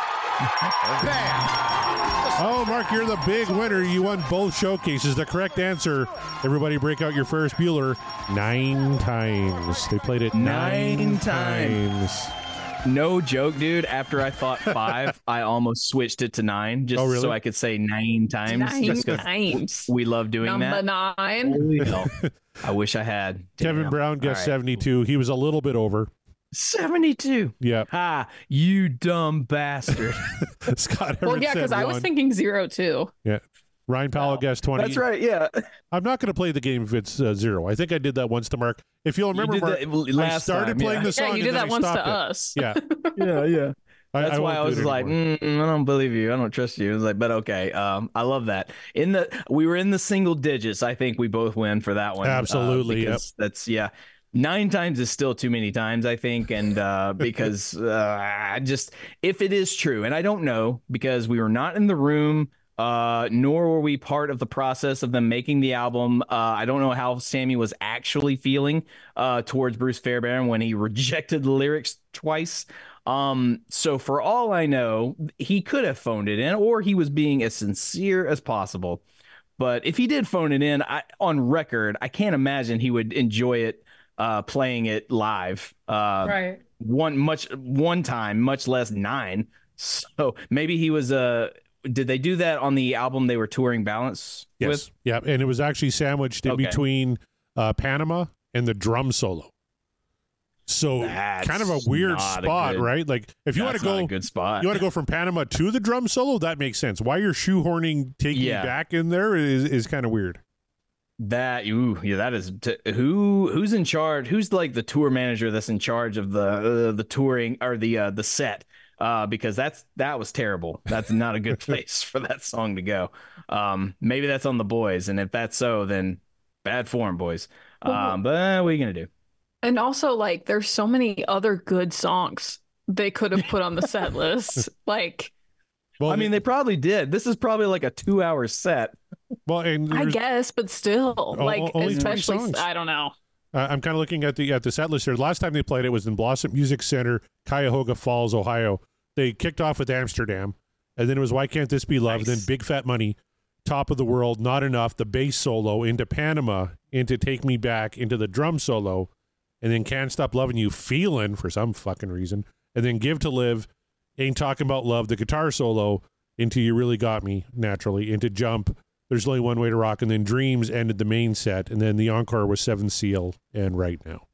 Oh, Mark, you're the big winner. You won both showcases. The correct answer, everybody break out your Ferris Bueller, 9 times. They played it 9 times. No joke, dude. After I thought 5, I almost switched it to 9 just so I could say 9 times. 9 times. We love doing that. Number 9. I wish I had. Kevin Brown guessed 72. He was a little bit over. 72. Yeah. Ah, you dumb bastard. Scott Everett Well, yeah, because I was thinking 0 too. Yeah. Ryan Powell guessed 20. That's right, yeah. I'm not going to play the game if it's 0. I think I did that once to Mark. If you'll remember, Mark, I started playing the song. Yeah, you did that once to us. Yeah. Yeah. That's why I was like, I don't believe you. I don't trust you. I was like, but okay. I love that. We were in the single digits. I think we both win for that one. Absolutely. That's 9 times is still too many times, I think. And because if it is true, and I don't know because we were not in the room, nor were we part of the process of them making the album. I don't know how Sammy was actually feeling towards Bruce Fairbairn when he rejected the lyrics twice. So for all I know, he could have phoned it in, or he was being as sincere as possible. But if he did phone it in, on record, I can't imagine he would enjoy it playing it live. Right. One time, much less 9. So maybe he was did they do that on the album they were touring Balance with? Yeah, and it was actually sandwiched in between Panama and the drum solo. So That's kind of a weird spot, right? Like if you want to go, a good spot. You want to go from Panama to the drum solo. That makes sense. Why you're shoehorning Taking Me Back in there is kind of weird. That is who's in charge? Who's like the tour manager that's in charge of the touring or the set? Because that was terrible. That's not a good place for that song to go. Maybe that's on the boys, and if that's so, then bad form, boys. But what are you gonna do? And also, like, there's so many other good songs they could have put on the set list. Like, well, I mean, they probably did. This is probably like a 2-hour set. Well, and I guess, but still, like, only especially, I don't know. I'm kind of looking at the set list here. Last time they played it was in Blossom Music Center, Cuyahoga Falls, Ohio. They kicked off with Amsterdam, and then it was Why Can't This Be Love? Nice. Then Big Fat Money, Top of the World, Not Enough, the bass solo, into Panama, into Take Me Back, into the drum solo, and then Can't Stop Loving You, Feelin' for some fucking reason, and then Give to Live, Ain't Talking About Love, the guitar solo, into You Really Got Me, naturally, into Jump, There's Only One Way to Rock, and then Dreams ended the main set, and then the encore was Seventh Seal and Right Now.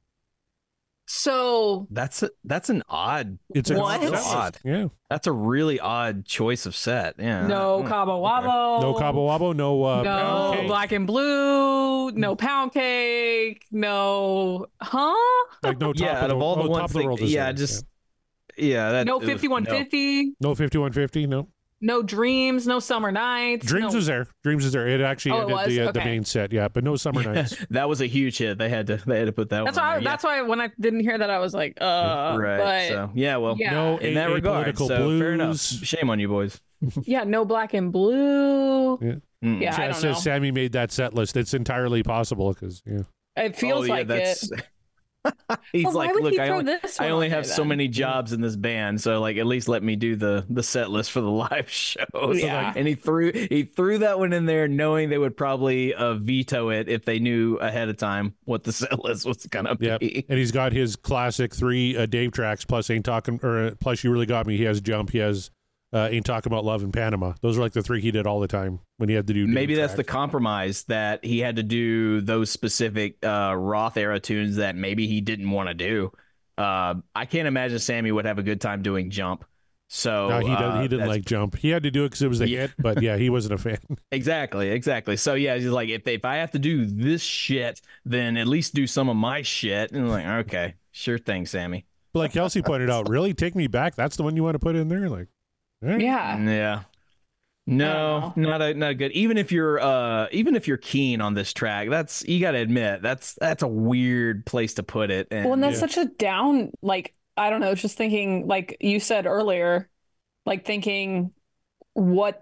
So That's an odd. It's an What? odd set list. Odd. Yeah. That's a really odd choice of set. Yeah. no Cabo Wabo. No Cabo Wabo, no No Pound Cake. Black and Blue. No Pound Cake. No, Like no top Yeah, out of all the Top ones, of the World is yeah, there, just yeah. no it was- 5150. No 5150, no. No Dreams. No Summer Nights. Dreams no. was there. Dreams is there. It actually Oh, it ended was? the Okay. main set, yeah, but no Summer Nights. That was a huge hit. They had to put that That's one. why. on there. That's why when I didn't hear that, I was like, right. But So yeah, well, yeah. No in that regard, Apolitical so fair enough. Blues. Shame on you, boys. yeah, no Black and Blue. Yeah. Mm. Yeah, I Chaz don't know. says Sammy made that set list. It's entirely possible because It feels like it. He's But why like, would look, he I throw only, this I one only on have there so then?" many jobs in this band, so like at least let me do the set list for the live shows. Yeah. And he threw that one in there, knowing they would probably veto it if they knew ahead of time what the set list was gonna yeah. be. And he's got his classic 3 Dave tracks plus Ain't Talking or plus You Really Got Me. He has Jump. He has Ain't Talking About Love in Panama. Those are like the 3 he did all the time when he had to do. Maybe Dave that's the tracks. compromise, that he had to do those specific Roth era tunes that maybe he didn't want to do. I can't imagine Sammy would have a good time doing Jump. So No, he didn't that's- like Jump. He had to do it because it was a Yeah. hit, but yeah, he wasn't a fan. Exactly. So yeah, he's like, if I have to do this shit, then at least do some of my shit. And I'm like, okay, sure thing, Sammy. But like Kelsey pointed out, really, Take Me Back. That's the one you want to put in there, like. all right. Yeah. Yeah. No, not a good. Even if you're keen on this track, you got to admit that's a weird place to put it. And Well, and that's Yeah. such a down, like, I don't know, just thinking, like you said earlier, like thinking what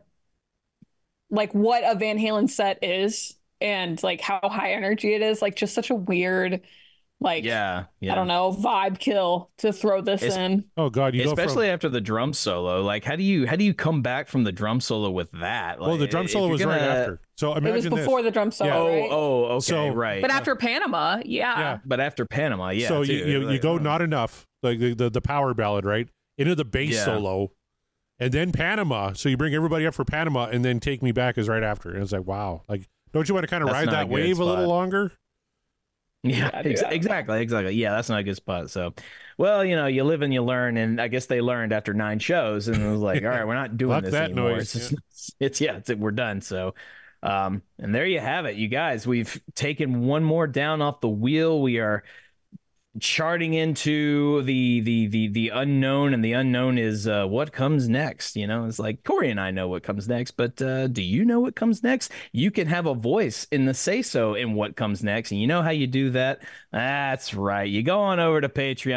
a Van Halen set is and like how high energy it is, like just such a weird, like, yeah. I don't know, vibe kill to throw this It's- in. Oh God, you Especially go after the drum solo. Like, how do you come back from the drum solo with that? from. Well, the Like, drum if solo you're was right gonna- after. So It was imagine before this. the drum solo, Yeah. right? Okay, So- right. But after Panama, Yeah. But after Panama, yeah. so too. you Like, go Not Enough, like the power ballad, right, into the bass Yeah. solo, and then Panama. So you bring everybody up for Panama, and then Take Me Back is right after. And it's like, wow, like, don't you want to kind of That's ride not a that good wave a little spot. longer? Yeah, Yeah, dude, I don't exactly. Yeah, that's not a good spot. So, well, you live and you learn, and I guess they learned after 9 shows, and it was like, all right, we're not doing Fuck this that anymore. noise, It's we're done. So, and there you have it, you guys. We've taken one more down off the wheel. We are charting into the unknown, and the unknown is what comes next. It's like Corey and I know what comes next, but do you know what comes next? You can have a voice in the say so in what comes next, and you know how you do that? That's right, you go on over to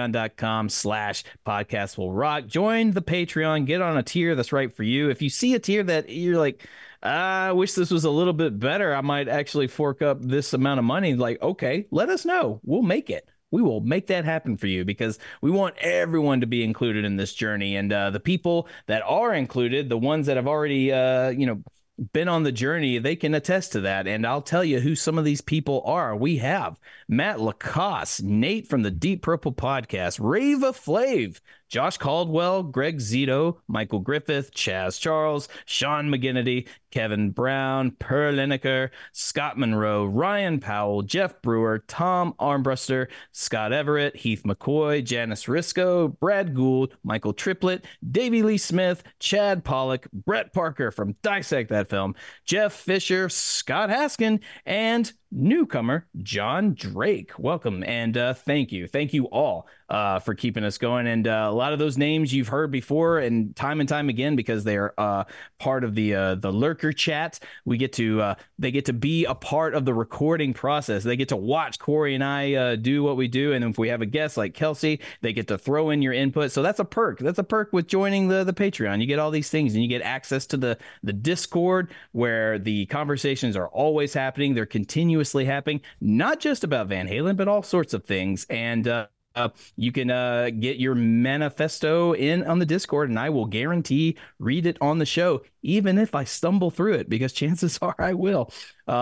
patreon.com/podcast will rock, join the Patreon, get on a tier that's right for you. If you see a tier that you're like, I wish this was a little bit better, I might actually fork up this amount of money, like, okay, let us know, we'll make it. We will make that happen for you, because we want everyone to be included in this journey. And the people that are included, the ones that have already, been on the journey, they can attest to that. And I'll tell you who some of these people are. We have Matt Lacoste, Nate from the Deep Purple Podcast, Rava Flav, Josh Caldwell, Greg Zito, Michael Griffith, Chaz Charles, Sean McGinnity, Kevin Brown, Per Lineker, Scott Monroe, Ryan Powell, Jeff Brewer, Tom Armbruster, Scott Everett, Heath McCoy, Janice Risco, Brad Gould, Michael Triplett, Davey Lee Smith, Chad Pollock, Brett Parker from Dissect That Film, Jeff Fisher, Scott Haskin, and newcomer John Drake. Welcome, and thank you all for keeping us going. And a lot of those names you've heard before and time again, because they are part of the lurker chat. They get to be a part of the recording process. They get to watch Corey and I do what we do, and if we have a guest like Kelsey, they get to throw in your input. So that's a perk. That's a perk with joining the Patreon. You get all these things, and you get access to the Discord, where the conversations are always happening. They're continuing continuously happening, not just about Van Halen, but all sorts of things. And you can get your manifesto in on the Discord, and I will guarantee read it on the show, even if I stumble through it, because chances are I will.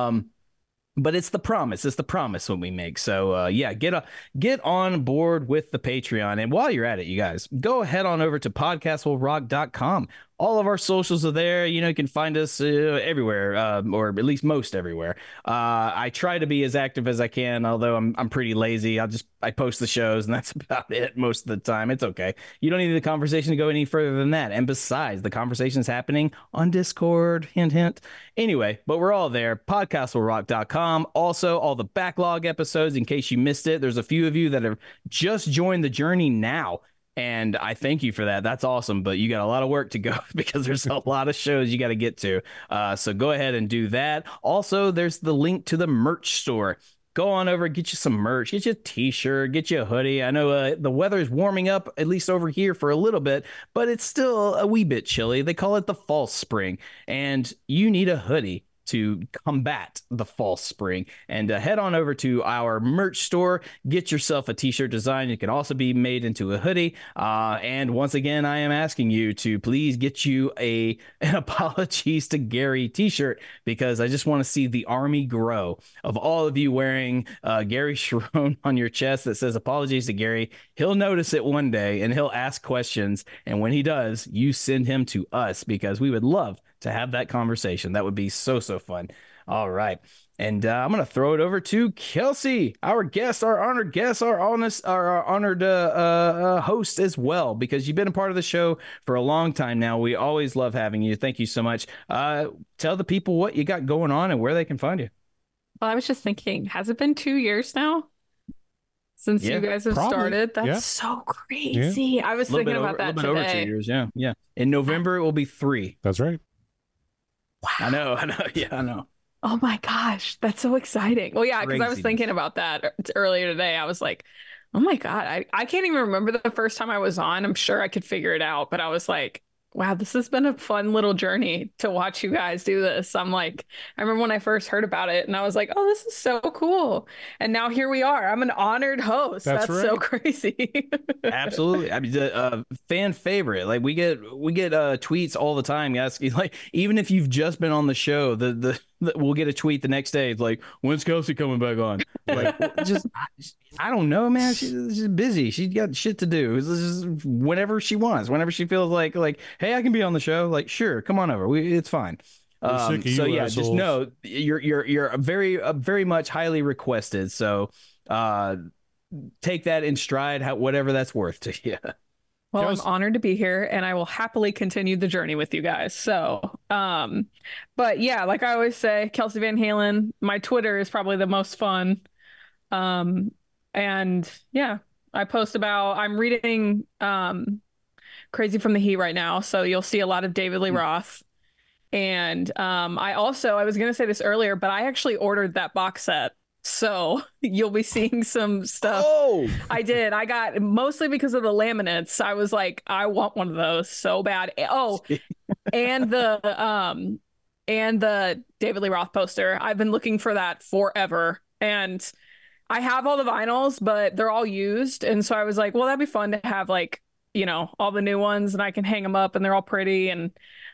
But it's the promise. It's the promise when we make. So, yeah, get on board with the Patreon. And while you're at it, you guys, go ahead on over to podcastwillrock.com. All of our socials are there. You know, you can find us everywhere, or at least most everywhere. I try to be as active as I can, although I'm pretty lazy. I post the shows, and that's about it most of the time. It's okay. You don't need the conversation to go any further than that. And besides, the conversation's happening on Discord. Hint, hint. Anyway, but we're all there. Podcastwillrock.com. Also, all the backlog episodes, in case you missed it. There's a few of you that have just joined the journey now. And I thank you for that. That's awesome. But you got a lot of work to go because there's a lot of shows you got to get to. So go ahead and do that. Also, there's the link to the merch store. Go on over, get you some merch, get you a t-shirt, get you a hoodie. I know the weather is warming up, at least over here for a little bit, but it's still a wee bit chilly. They call it the false spring, and you need a hoodie to combat the false spring. And head on over to our merch store, get yourself a t-shirt design. It can also be made into a hoodie. And once again, I am asking you to please get you an apologies to Gary t-shirt, because I just want to see the army grow of all of you wearing Gary Cherone on your chest that says apologies to Gary. He'll notice it one day and he'll ask questions. And when he does, you send him to us, because we would love to have that conversation. That would be so fun. All right. And I'm going to throw it over to Kelsey, our guest, our honored guest, our honored host as well, because you've been a part of the show for a long time now. We always love having you. Thank you so much. Tell the people what you got going on and where they can find you. Well, I was just thinking, has it been 2 years now since you guys have started? That's so crazy. Yeah. I was thinking about that today. Over 2 years. Yeah. In November, it will be 3. That's right. Wow. I know. Yeah, I know. Oh my gosh, that's so exciting. Well, yeah, because I was thinking about that earlier today. I was like, oh my God, I can't even remember the first time I was on. I'm sure I could figure it out, but I was like, wow, this has been a fun little journey to watch you guys do this. I remember when I first heard about it and I was like, oh, this is so cool. And now here we are. I'm an honored host. That's right. So crazy. Absolutely. I mean, fan favorite. Like we get tweets all the time asking, like, even if you've just been on the show, we'll get a tweet the next day. It's like, when's Kelsey coming back on? Like, I don't know, man. She's busy. She's got shit to do. It's just whenever she wants, whenever she feels like, hey, I can be on the show. Like, sure, come on over. It's fine. So yeah, assholes. Just know you're very much highly requested. So take that in stride, whatever that's worth to you. Well, I'm honored to be here, and I will happily continue the journey with you guys. So, but yeah, like I always say, Kelsey Van Halen, my Twitter is probably the most fun. And yeah, I post about, I'm reading Crazy from the Heat right now. So you'll see a lot of David Lee Roth. And I was going to say this earlier, but I actually ordered that box set. So you'll be seeing some stuff. Oh, I did. I got mostly because of the laminates. I was like, I want one of those so bad. Oh, and the David Lee Roth poster. I've been looking for that forever. And I have all the vinyls, but they're all used. And so I was like, well, that'd be fun to have, like, you know, all the new ones, and I can hang them up and they're all pretty, and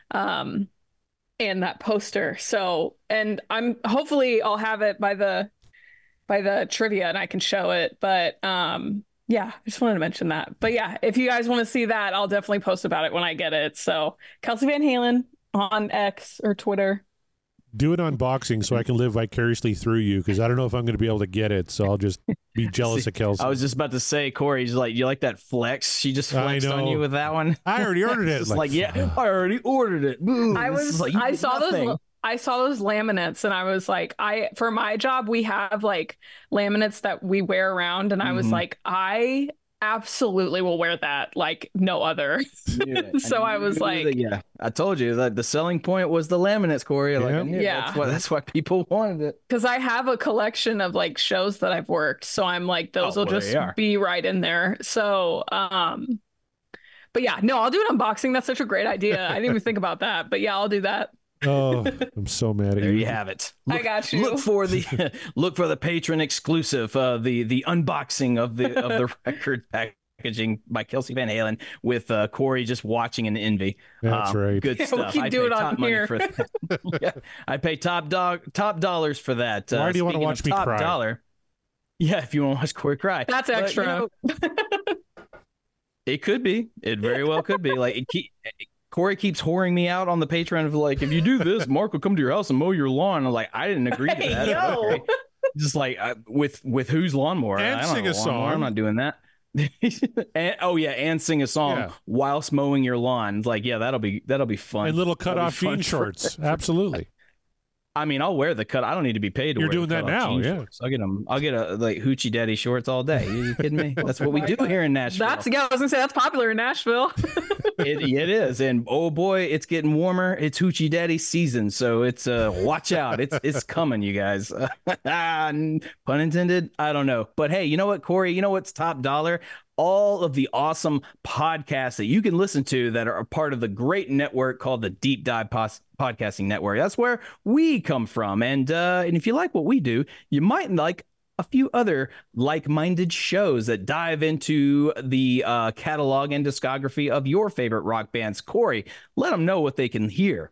that poster. So, and hopefully I'll have it by the trivia and I can show it. But yeah, I just wanted to mention that. But yeah, if you guys want to see that, I'll definitely post about it when I get it. So Kelsey Van Halen on X or Twitter. Do an unboxing so I can live vicariously through you, because I don't know if I'm going to be able to get it. So I'll just be jealous of Kelsey. I was just about to say, Corey's like, you like that flex? She just flexed on you with that one. I already ordered it. Yeah, I already ordered it. Boom. I saw those laminates, and I was like, for my job, we have like laminates that we wear around, and I was like, I absolutely will wear that like no other. So I was like, yeah, I told you that the selling point was the laminates, Corey. Yeah, that's why people wanted it, because I have a collection of like shows that I've worked, so I'm like, those will just be right in there. So but yeah, no, I'll do an unboxing. That's such a great idea. I didn't even think about that, but yeah, I'll do that. Oh, I'm so mad at There you. you have it. I got you. Look for the patron exclusive, the unboxing of the record packaging by Kelsey Van Halen with Corey just watching in envy. That's right. Good Yeah, stuff. we can do it on here. For that. Yeah, I pay top dollars for that. Why do you want to Speaking watch of me top cry? dollar? Yeah, if you want to watch Corey cry, That's But, extra. it could be. It very well could be. Like Corey keeps whoring me out on the Patreon of like, if you do this, Mark will come to your house and mow your lawn. I'm like, I didn't agree to that. yo. Okay. Just like with whose lawnmower? And I don't sing have a lawnmower. song. I'm not doing that. and sing a song Yeah. while mowing your lawn. Like, yeah, that'll be fun. And little That'll be cut-off fun jean for- shorts. Absolutely. I mean, I'll wear the cut. I don't need to be paid to You're wear doing the that cut-off now, jean yeah. shorts. I'll get a like hoochie daddy shorts all day. You kidding me? That's what we do here in Nashville. I was gonna say that's popular in Nashville. It is, and oh boy, it's getting warmer. It's hoochie daddy season, so it's watch out. It's coming, you guys. Pun intended. I don't know, but hey, you know what, Corey? You know what's top dollar? All of the awesome podcasts that you can listen to that are a part of the great network called the Deep Dive Podcasting Network. That's where we come from, and if you like what we do, you might like a few other like-minded shows that dive into the catalog and discography of your favorite rock bands. Corey, let them know what they can hear.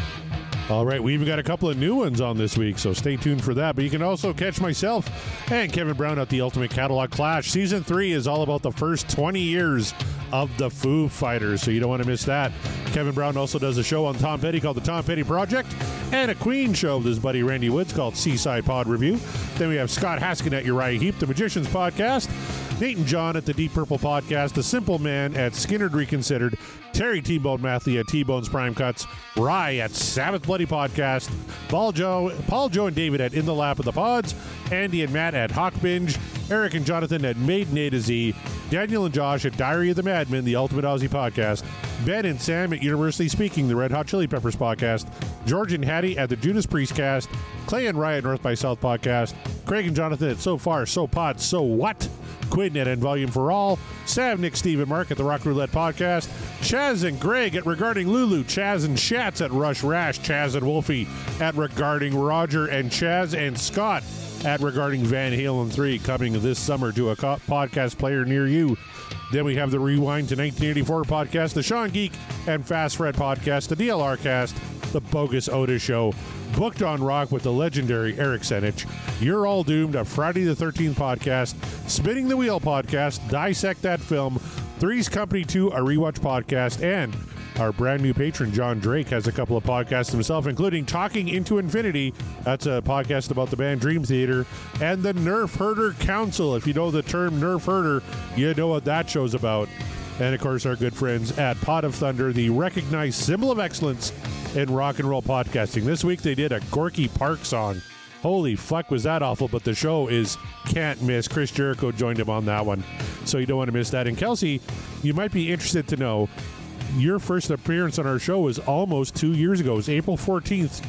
All right, we even got a couple of new ones on this week, so stay tuned for that. But you can also catch myself and Kevin Brown at the Ultimate Catalog Clash. Season 3 is all about the first 20 years of the Foo Fighters, so you don't want to miss that. Kevin Brown also does a show on Tom Petty called The Tom Petty Project, and a Queen show with his buddy Randy Woods called Seaside Pod Review. Then we have Scott Haskin at Uriah Heep, The Magicians Podcast, Nate and John at the Deep Purple Podcast, The Simple Man at Skinnerd Reconsidered, Terry T-Bone Mathley at T-Bone's Prime Cuts, Rye at Sabbath Bloody Podcast, Paul, Joe, and David at In the Lap of the Pods, Andy and Matt at Hawk Binge, Eric and Jonathan at Maiden A to Z, Daniel and Josh at Diary of the Madman, the Ultimate Aussie Podcast, Ben and Sam at Universally Speaking, the Red Hot Chili Peppers Podcast, George and Hattie at the Judas Priest Cast, Clay and Rye at North by South Podcast, Craig and Jonathan at So Far, So Pod, So What, Quinn at End Volume for All, Sam, Nick, Steve, and Mark at the Rock Roulette Podcast, Chaz and Greg at Regarding Lulu, Chaz and Schatz at Rush Rash, Chaz and Wolfie at Regarding Roger, and Chaz and Scott at Regarding Van Halen 3, coming this summer to a podcast player near you. Then we have the Rewind to 1984 podcast, the Sean Geek and Fast Fred podcast, the DLR cast, the Bogus Otis Show, Booked on Rock with the legendary Eric Senich, You're All Doomed, a Friday the 13th podcast, Spinning the Wheel podcast, Dissect That Film, Three's Company 2, a rewatch podcast, and our brand new patron, John Drake, has a couple of podcasts himself, including Talking Into Infinity. That's a podcast about the band Dream Theater, and the Nerf Herder Council. If you know the term Nerf Herder, you know what that show's about. And, of course, our good friends at Pot of Thunder, the recognized symbol of excellence in rock and roll podcasting. This week they did a Gorky Park song. Holy fuck, was that awful, but the show is can't miss. Chris Jericho joined him on that one, so you don't want to miss that. And Kelsey, you might be interested to know, your first appearance on our show was almost 2 years ago. It was April 14th,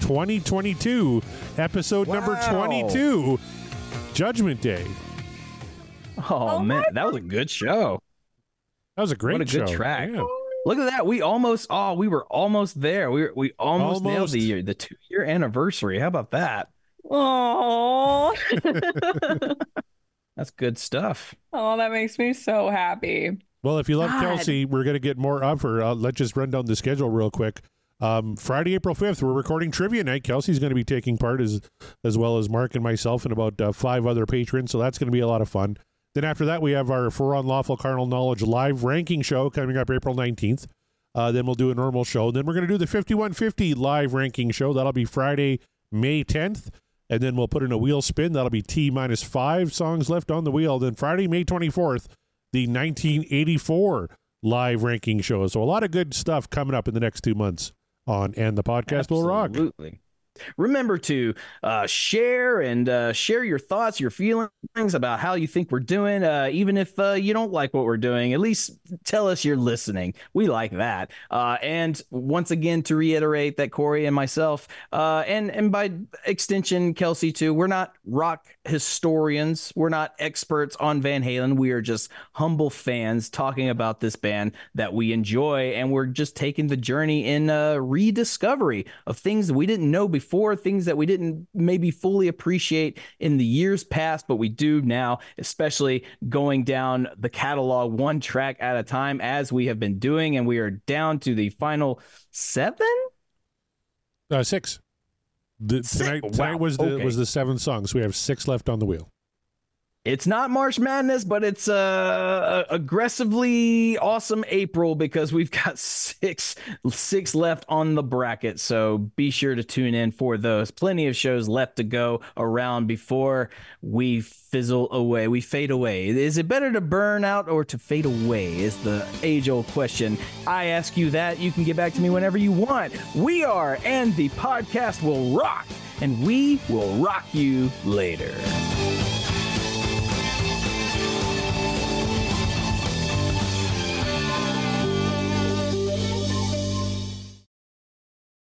2022, episode number 22, Judgment Day. Oh man, that was a good show. That was a great show. What a good track. Yeah. Look at that. We were almost there. We almost nailed the 2-year anniversary. How about that? Oh, That's good stuff. oh, that makes me so happy. Well, if you love God. Kelsey, we're going to get more of her. Let's just run down the schedule real quick. Friday, April 5th, we're recording Trivia Night. Kelsey's going to be taking part as well as Mark and myself and about 5 other patrons, so that's going to be a lot of fun. Then after that, we have our For Unlawful Carnal Knowledge live ranking show coming up April 19th. Then we'll do a normal show. Then we're going to do the 5150 live ranking show. That'll be Friday, May 10th. And then we'll put in a wheel spin. That'll be T-5 songs left on the wheel. Then Friday, May 24th, the 1984 live ranking show. So a lot of good stuff coming up in the next 2 months on And the Podcast Will Rock. Absolutely. Remember to share your thoughts, your feelings about how you think we're doing. Even if you don't like what we're doing, at least tell us you're listening. We like that. And once again, to reiterate that Corey and myself, and by extension, Kelsey too, we're not rock historians. We're not experts on Van Halen. We are just humble fans talking about this band that we enjoy, and we're just taking the journey in rediscovery of things that we didn't know before, things that we didn't maybe fully appreciate in the years past, but we do now, especially going down the catalog one track at a time, as we have been doing, and we are down to the final 7? 6. Tonight was the 7th song, so we have 6 left on the wheel. It's not March Madness, but it's aggressively awesome April, because we've got six left on the bracket. So be sure to tune in for those. Plenty of shows left to go around before we fizzle away. We fade away. Is it better to burn out or to fade away is the age-old question. I ask you that. You can get back to me whenever you want. We are And the Podcast Will Rock, and we will rock you later.